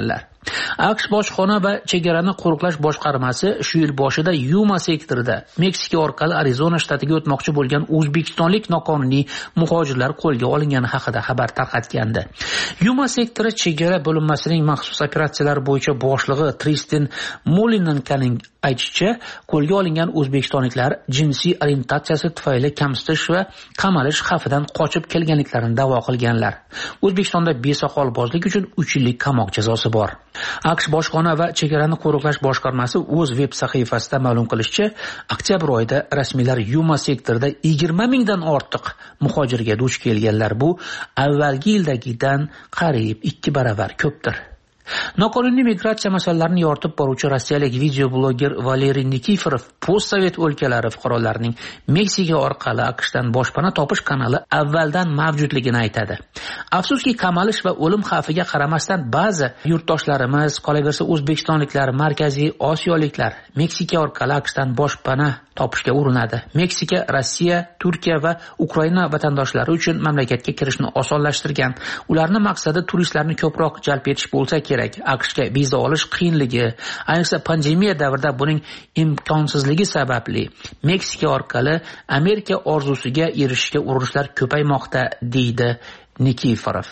AQSh bojxona va chegarani qo'riqlash boshqarmasi shu yil boshida Yuma sektorida Meksika orqali Arizona shtatiga o'tmoqchi bo'lgan o'zbekistonlik noqonuniy muhojirlar qo'lga olingani haqida xabar tarqatgandi. Yuma sektori chegara bo'linmasining maxsus operatsiyalar bo'yicha boshlig'i Tristan Molinankaning aytishicha, qo'lga olingan o'zbekistonliklar jinsiy orientatsiyasi tufayli kamsitish va qamalish xavfidan qochib kelganliklarini da'vo qilganlar. O'zbekistonda besoqolbozlik uchun 3 yillik qamoq jazosi bor. AQSh bojxona va chegarani qo'riqlash boshqarmasi o'z veb sahifasida ma'lum qilishicha, oktyabr oyida rasmiylar Yuma sektorida 20 mingdan ortiq muhojirga duch kelganlar. Bu avvalgi yildagidan qariyb 2 baravar ko'pdir. Noqonuniy migratsiya masalalarini yoritib boruvchi rossiyalik videobloger Valeriy Nikiforov postsovet o'lkalari fuqarolarining Meksika orqali AQShdan boshpana topish kanali avvaldan mavjudligini aytadi. Afsuski, qamalish va o'lim xavfiga qaramasdan ba'zi yurtdoshlarimiz, qolaversa o'zbekistonliklar, markaziy osiyoliklar Meksika orqali AQShdan boshpana topishga urinadi. Meksika, Rossiya, Turkiya va Ukraina vatandoshlari uchun mamlakatga kirishni osonlashtirgan. Ularning maqsadi turistlarni ko'proq jalb etish bo'lsa kerak. AQShga viza olish qiyinligi, ayniqsa pandemiya davrida buning imkonsizligi sababli Meksika orqali Amerika orzusiga erishishga urinishlar ko'paymoqda, deydi Nikiforov.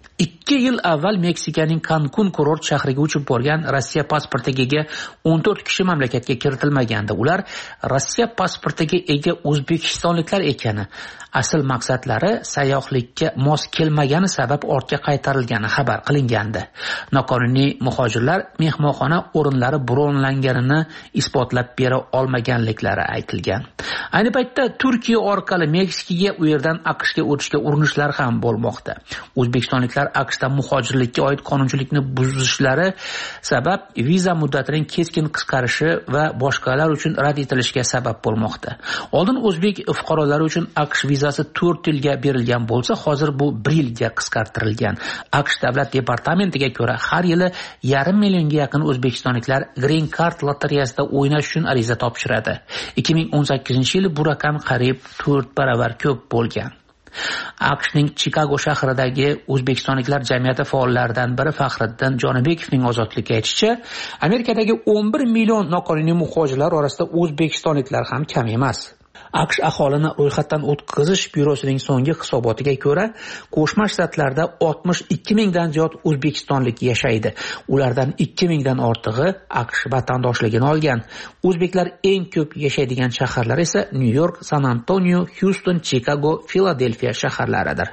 2 yil avval Meksikaning Cancun kurort shahriga uchib borgan Rossiya pasportiga ega 14 kishi mamlakatga kiritilmagandi. Ular Rossiya pasportiga ega o'zbekistonliklar ekani, asl maqsadlari sayyohlikka mos kelmagani sabab ortga qaytarilgani xabar qilingandi. Noqonuniy muhojirlar mehmonxona o'rinlari bronlanganini isbotlab bera olmaganliklari aytilgan. Ayni paytda Turkiya orqali Meksikaga, u yerdan AQShga o'tishga urinishlar ham bo'lmoqda. O'zbekistonliklar AQShda muhojirlikka oid qonunchilikni buzishlari sabab viza muddatining keskin qisqarishi va boshqalar uchun rad etilishiga sabab bo'lmoqda. Oldin o'zbek fuqarolari uchun AQSh vizasi 4 yilga berilgan bo'lsa, hozir bu 1 yilga qisqartirilgan. AQSh davlat departamentiga ko'ra, har yili 500 millionga yaqin o'zbekistonliklar Green Card lotereyasida o'ynash uchun ariza topshiradi. 2018-yil bu raqam qariyb 4 baravar ko'p bo'lgan. AQShning Chikago shahridagi o'zbekistonliklar jamiyati faollaridan biri Faxriddin Jonibekovning ozodlikka aytishicha, Amerikadagi 11 million noqonuniy muhojirlar orasida o'zbekistonliklar ham kam emas. AQSh aholini ro'yxatdan o'tkazish byurosining so'nggi hisobotiga ko'ra, Qo'shma Shtatlarda 62 mingdan ziyod o'zbekistonlik yashaydi. Ulardan 2 mingdan ortig'i AQSh vatandoshligini olgan. O'zbeklar eng ko'p yashaydigan shaharlar esa Nyu-York, San-Antonio, Houston, Chicago, Filadelfiya shaharlaridir.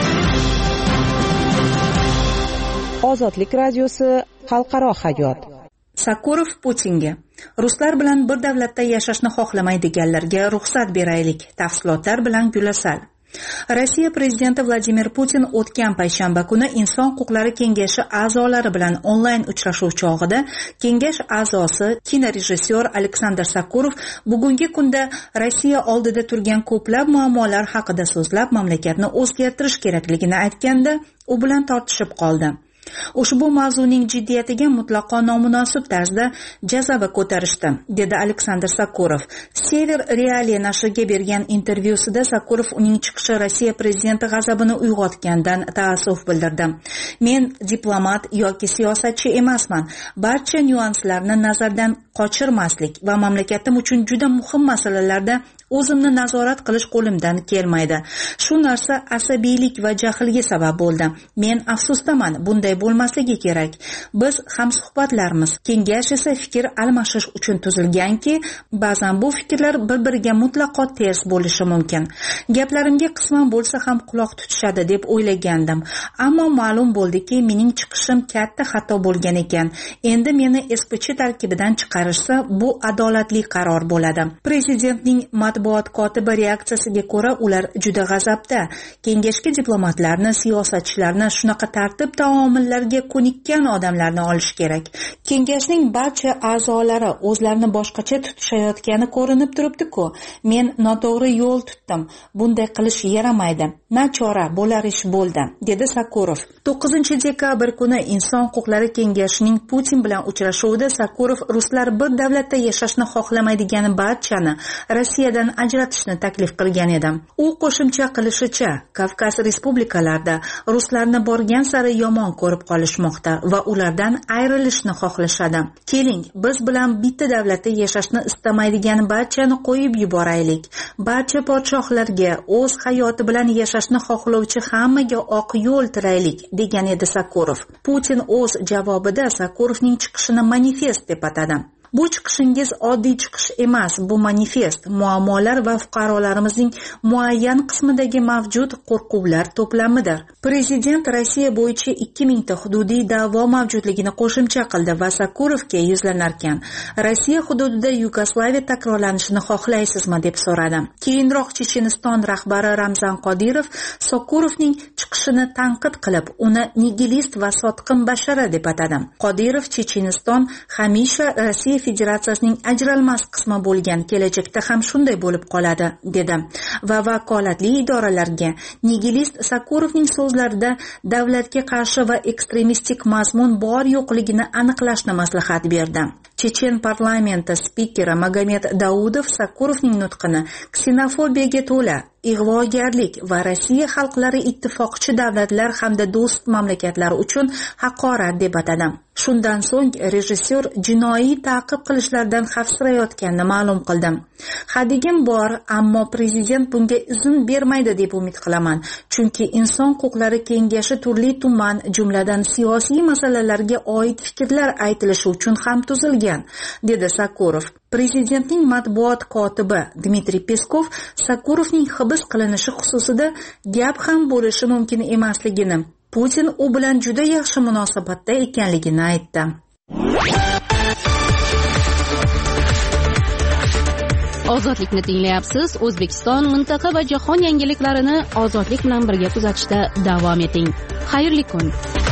Ozodlik radiosi Xalqaro hayot. Sakurov Putinga: ruslar bilan bir davlatda yashashni xohlamaydiganlarga ruxsat beraylik. Tafsilotlar bilan Gulasal. Rossiya prezidenti Vladimir Putin o'tgan payshanba kuni Inson huquqlari kengashi a'zolari bilan onlayn uchrashuv chog'ida kengash a'zosi kinorejissyor Aleksandr Sakurov bugungi kunda Rossiya oldida turgan ko'plab muammolar haqida so'zlab, mamlakatni o'zgartirish kerakligini aytganda, u bilan tortishib qoldi. Ushbu mavzuning jiddiyatiga mutlaqo nomunosib tarzda jazava ko'tarishdi, dedi Aleksandr Sakurov. Sever Realiya nashriga bergan intervyusida Sakurov uning chiqishi Rossiya prezidenti g'azabini uyg'otgandan taassuf bildirdi. Men diplomat yoki siyosatchi emasman. Barcha nyuanslarni nazardan qochirmaslik va mamlakatim uchun juda muhim masalalarda o'zimni nazorat qilish qo'limdan kelmaydi. Shu narsa asabiylik va jahlga sabab bo'ldi. Men afsusdaman, bunday bo'lmasligi kerak. Biz hamsuhbatlarmiz. Kengash esa fikr almashish uchun tuzilganki, ba'zan bu fikrlar bir-biriga mutlaqo ters bo'lishi mumkin. Gaplarimga qisman bo'lsa ham quloq tutishadi deb o'ylagandim. Ammo ma'lum bo'ldiki, mening chiqishim katta xato bo'lgan ekan. Endi meni SPC tarkibidan chiqarishsa, bu adolatli qaror bo'ladi. Prezidentning matbuot kotibi reaksiyasiga ko'ra, ular juda g'azabda. Kengashga diplomatlarni, siyosatchilarni, shunaqa tartib taomillarga ko'nikkan odamlarni olish kerak. Kengashning barcha a'zolari o'zlarini boshqacha tutishayotgani ko'rinib turibdi-ku. Men noto'g'ri yo'l tutdim. Bunday qilish yaramaydi. Nachora, bo'lar ish bo'ldi, dedi Sakurov. 9-dekabr kuni Inson huquqlari kengashining Putin bilan uchrashuvida Sakurov ruslar bir davlatda yashashni xohlamaydigani barchani Rossiyadan hududidan ajratishni taklif qilgan edi. U qo'shimcha qilishicha, Kavkaz respublikalarida ruslarni borgan sari yomon ko'rib qolishmoqda va ulardan ayrilishni xohlashadi. Keling, biz bilan bitta davlatda yashashni istamaydigan barchani qo'yib yuboraylik. Barcha podshohlarga o'z hayoti bilan yashashni xohlovchi hammaga oq yo'l tilaylik, degan edi Sakurov. Putin o'z javobida Sakurovning chiqishini manifest deb atadi. Bu chiqishingiz oddiy chiqish emas, bu manifest, muammolar va fuqarolarimizning muayyan qismidagi mavjud qo'rquvlar to'plamidir. Prezident Rossiya bo'yicha 2000 ta hududiy da'vo mavjudligini qo'shimcha qildi va Sakurovga yuzlanarkan, Rossiya hududida Yugoslaviya takrorlanishini xohlaysizmi deb so'radi. Keyinroq Checheniston rahbari Ramzan Qodirov Sakurovning chiqishini tanqid qilib, uni nigilist va sotqin bashara deb atadi. Qodirov Checheniston hamisha Rossiya Federatsiyasining ajralmas qismi bo'lgan, kelajakda ham shunday bo'lib qoladi, dedi va vakolatli idoralarga nigilist Sakurovning so'zlarida davlatga qarshi va ekstremistik mazmun bor yo'qligini aniqlashni maslahat berdi. Chechen parlamenti spikeri Magomed Daudov Sakurovning nutqini ksenofobiyaga to'la, ig'vogarlik va Rossiya xalqlari ittifoqchi davlatlar hamda do'st mamlakatlar uchun haqorat deb atadi. Shundan so'ng rejissyor jinoiy ta'qib qilishlardan xavfsirayotganini ma'lum qildi. Hadigim bor, ammo prezident bunga izn bermaydi deb umid qilaman, chunki inson huquqlari kengashi turli-tuman, jumladan siyosiy masalalarga oid fikrlar aytilishi uchun ham tuzilgan, dedi Sakurov. Prezidentning matbuot kotibi Dmitriy Peskov Sakurovning hibs qilinishi xususida gap ham bo'lishi mumkin emasligini, Putin u bilan juda yaxshi munosabatda ekanligini aytdi. Ozodlikni tinglayapsiz. O'zbekiston, mintaqa va jahon yangiliklarini ozodlik bilan birga kuzatishda davom eting. Xayrli kun.